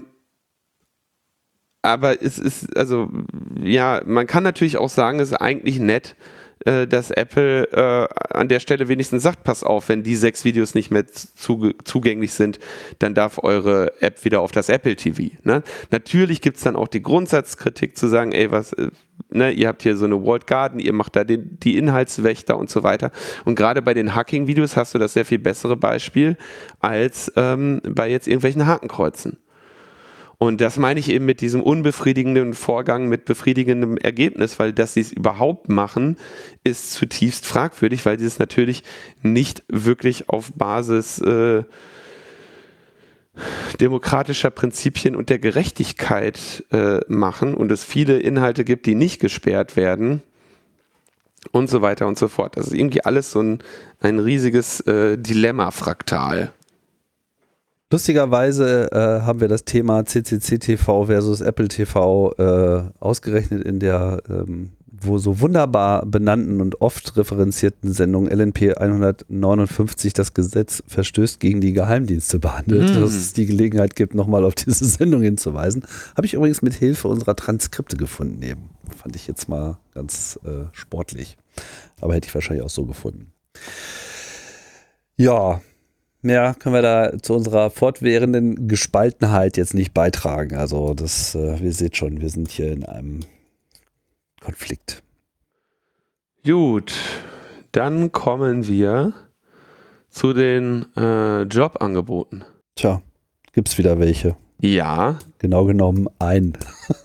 aber es ist, also, ja, man kann natürlich auch sagen, es ist eigentlich nett, dass Apple äh, an der Stelle wenigstens sagt, pass auf, wenn die sechs Videos nicht mehr zu, zugänglich sind, dann darf eure App wieder auf das Apple T V. Ne? Natürlich gibt es dann auch die Grundsatzkritik zu sagen, ey, was, äh, ne, ihr habt hier so eine Walled Garden, ihr macht da den, die Inhaltswächter und so weiter. Und gerade bei den Hacking-Videos hast du das sehr viel bessere Beispiel als ähm, bei jetzt irgendwelchen Hakenkreuzen. Und das meine ich eben mit diesem unbefriedigenden Vorgang mit befriedigendem Ergebnis, weil dass sie es überhaupt machen, ist zutiefst fragwürdig, weil sie es natürlich nicht wirklich auf Basis äh, demokratischer Prinzipien und der Gerechtigkeit äh, machen und es viele Inhalte gibt, die nicht gesperrt werden und so weiter und so fort. Das ist irgendwie alles so ein, ein riesiges äh, Dilemma-Fraktal. Lustigerweise äh, haben wir das Thema C C C T V versus Apple T V äh, ausgerechnet in der ähm, wo so wunderbar benannten und oft referenzierten Sendung L N P hundertneunundfünfzig, das Gesetz verstößt gegen die Geheimdienste, behandelt, mm. dass es die Gelegenheit gibt, nochmal auf diese Sendung hinzuweisen. Habe ich übrigens mit Hilfe unserer Transkripte gefunden eben. Fand ich jetzt mal ganz äh, sportlich. Aber hätte ich wahrscheinlich auch so gefunden. Ja, mehr können wir da zu unserer fortwährenden Gespaltenheit jetzt nicht beitragen. Also das, äh, ihr seht schon, wir sind hier in einem Konflikt. Gut, dann kommen wir zu den äh, Jobangeboten. Tja, gibt's wieder welche? Ja. Genau genommen ein.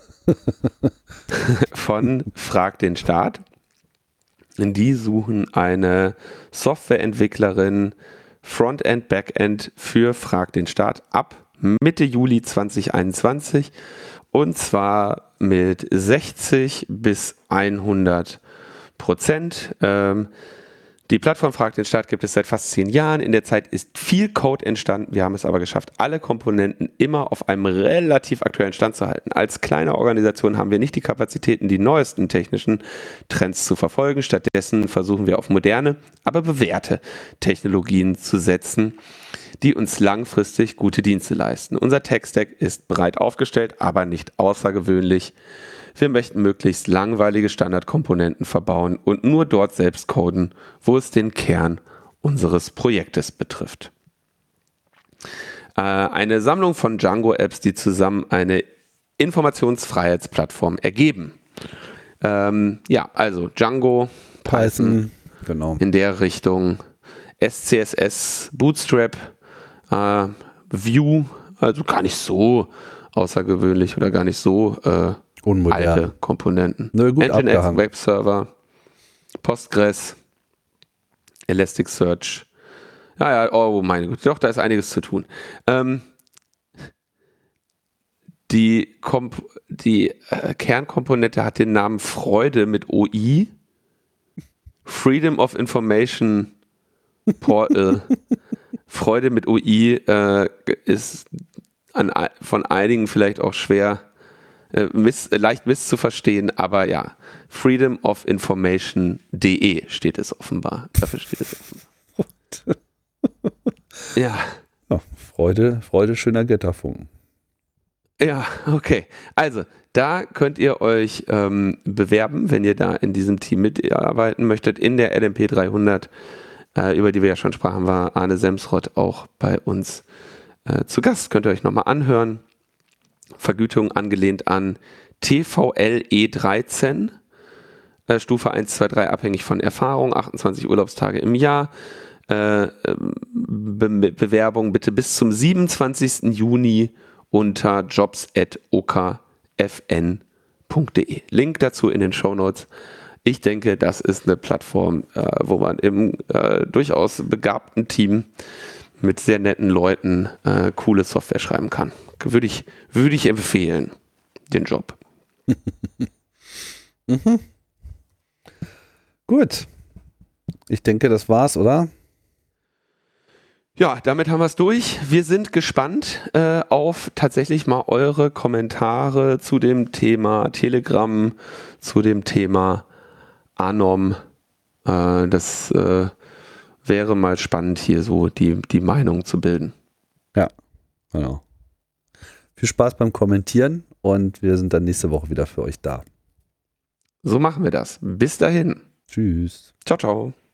Von Frag den Staat. Die suchen eine Softwareentwicklerin Frontend, Backend für Frag den Staat ab Mitte Juli zwanzig einundzwanzig und zwar mit sechzig bis hundert Prozent. Ähm, die Plattform Frag den Staat gibt es seit fast zehn Jahren. In der Zeit ist viel Code entstanden. Wir haben es aber geschafft, alle Komponenten immer auf einem relativ aktuellen Stand zu halten. Als kleine Organisation haben wir nicht die Kapazitäten, die neuesten technischen Trends zu verfolgen. Stattdessen versuchen wir auf moderne, aber bewährte Technologien zu setzen, die uns langfristig gute Dienste leisten. Unser Tech-Stack ist breit aufgestellt, aber nicht außergewöhnlich. Wir möchten möglichst langweilige Standardkomponenten verbauen und nur dort selbst coden, wo es den Kern unseres Projektes betrifft. Äh, eine Sammlung von Django-Apps, die zusammen eine Informationsfreiheitsplattform ergeben. Ähm, ja, also Django, Python, Python genau. In der Richtung, S C S S, Bootstrap, äh, Vue, also gar nicht so außergewöhnlich oder gar nicht so äh, unmodern. Alte Komponenten. Nö, gut Nginx, abgehangen. Webserver, Postgres, Elasticsearch. Ja, ja, oh meine Güte, doch, da ist einiges zu tun. Ähm, die Komp die äh, Kernkomponente hat den Namen Freude mit O I. Freedom of Information Portal. Freude mit O I äh, ist an, von einigen vielleicht auch schwer Äh, miss, äh, leicht misszuverstehen, aber ja, freedom of information punkt de steht es offenbar. Dafür steht es offenbar. ja. ja. Freude, Freude schöner Götterfunken. Ja, okay. Also, da könnt ihr euch ähm, bewerben, wenn ihr da in diesem Team mitarbeiten möchtet. In der L M P dreihundert, äh, über die wir ja schon sprachen, war Arne Semsrott auch bei uns äh, zu Gast. Könnt ihr euch nochmal anhören. Vergütung angelehnt an T V L E dreizehn, äh, Stufe eins, zwei, drei, abhängig von Erfahrung, achtundzwanzig Urlaubstage im Jahr. Äh, Be Bewerbung bitte bis zum siebenundzwanzigsten Juni unter jobs at o k f n punkt de. Link dazu in den Shownotes. Ich denke, das ist eine Plattform, äh, wo man im äh, durchaus begabten Team mit sehr netten Leuten äh, coole Software schreiben kann. Würde ich, würde ich empfehlen, den Job. mhm. Gut. Ich denke, das war's, oder? Ja, damit haben wir es durch. Wir sind gespannt äh, auf tatsächlich mal eure Kommentare zu dem Thema Telegram, zu dem Thema Anom. Äh, das äh, wäre mal spannend, hier so die, die Meinung zu bilden. Ja, genau. Viel Spaß beim Kommentieren und wir sind dann nächste Woche wieder für euch da. So machen wir das. Bis dahin. Tschüss. Ciao, ciao.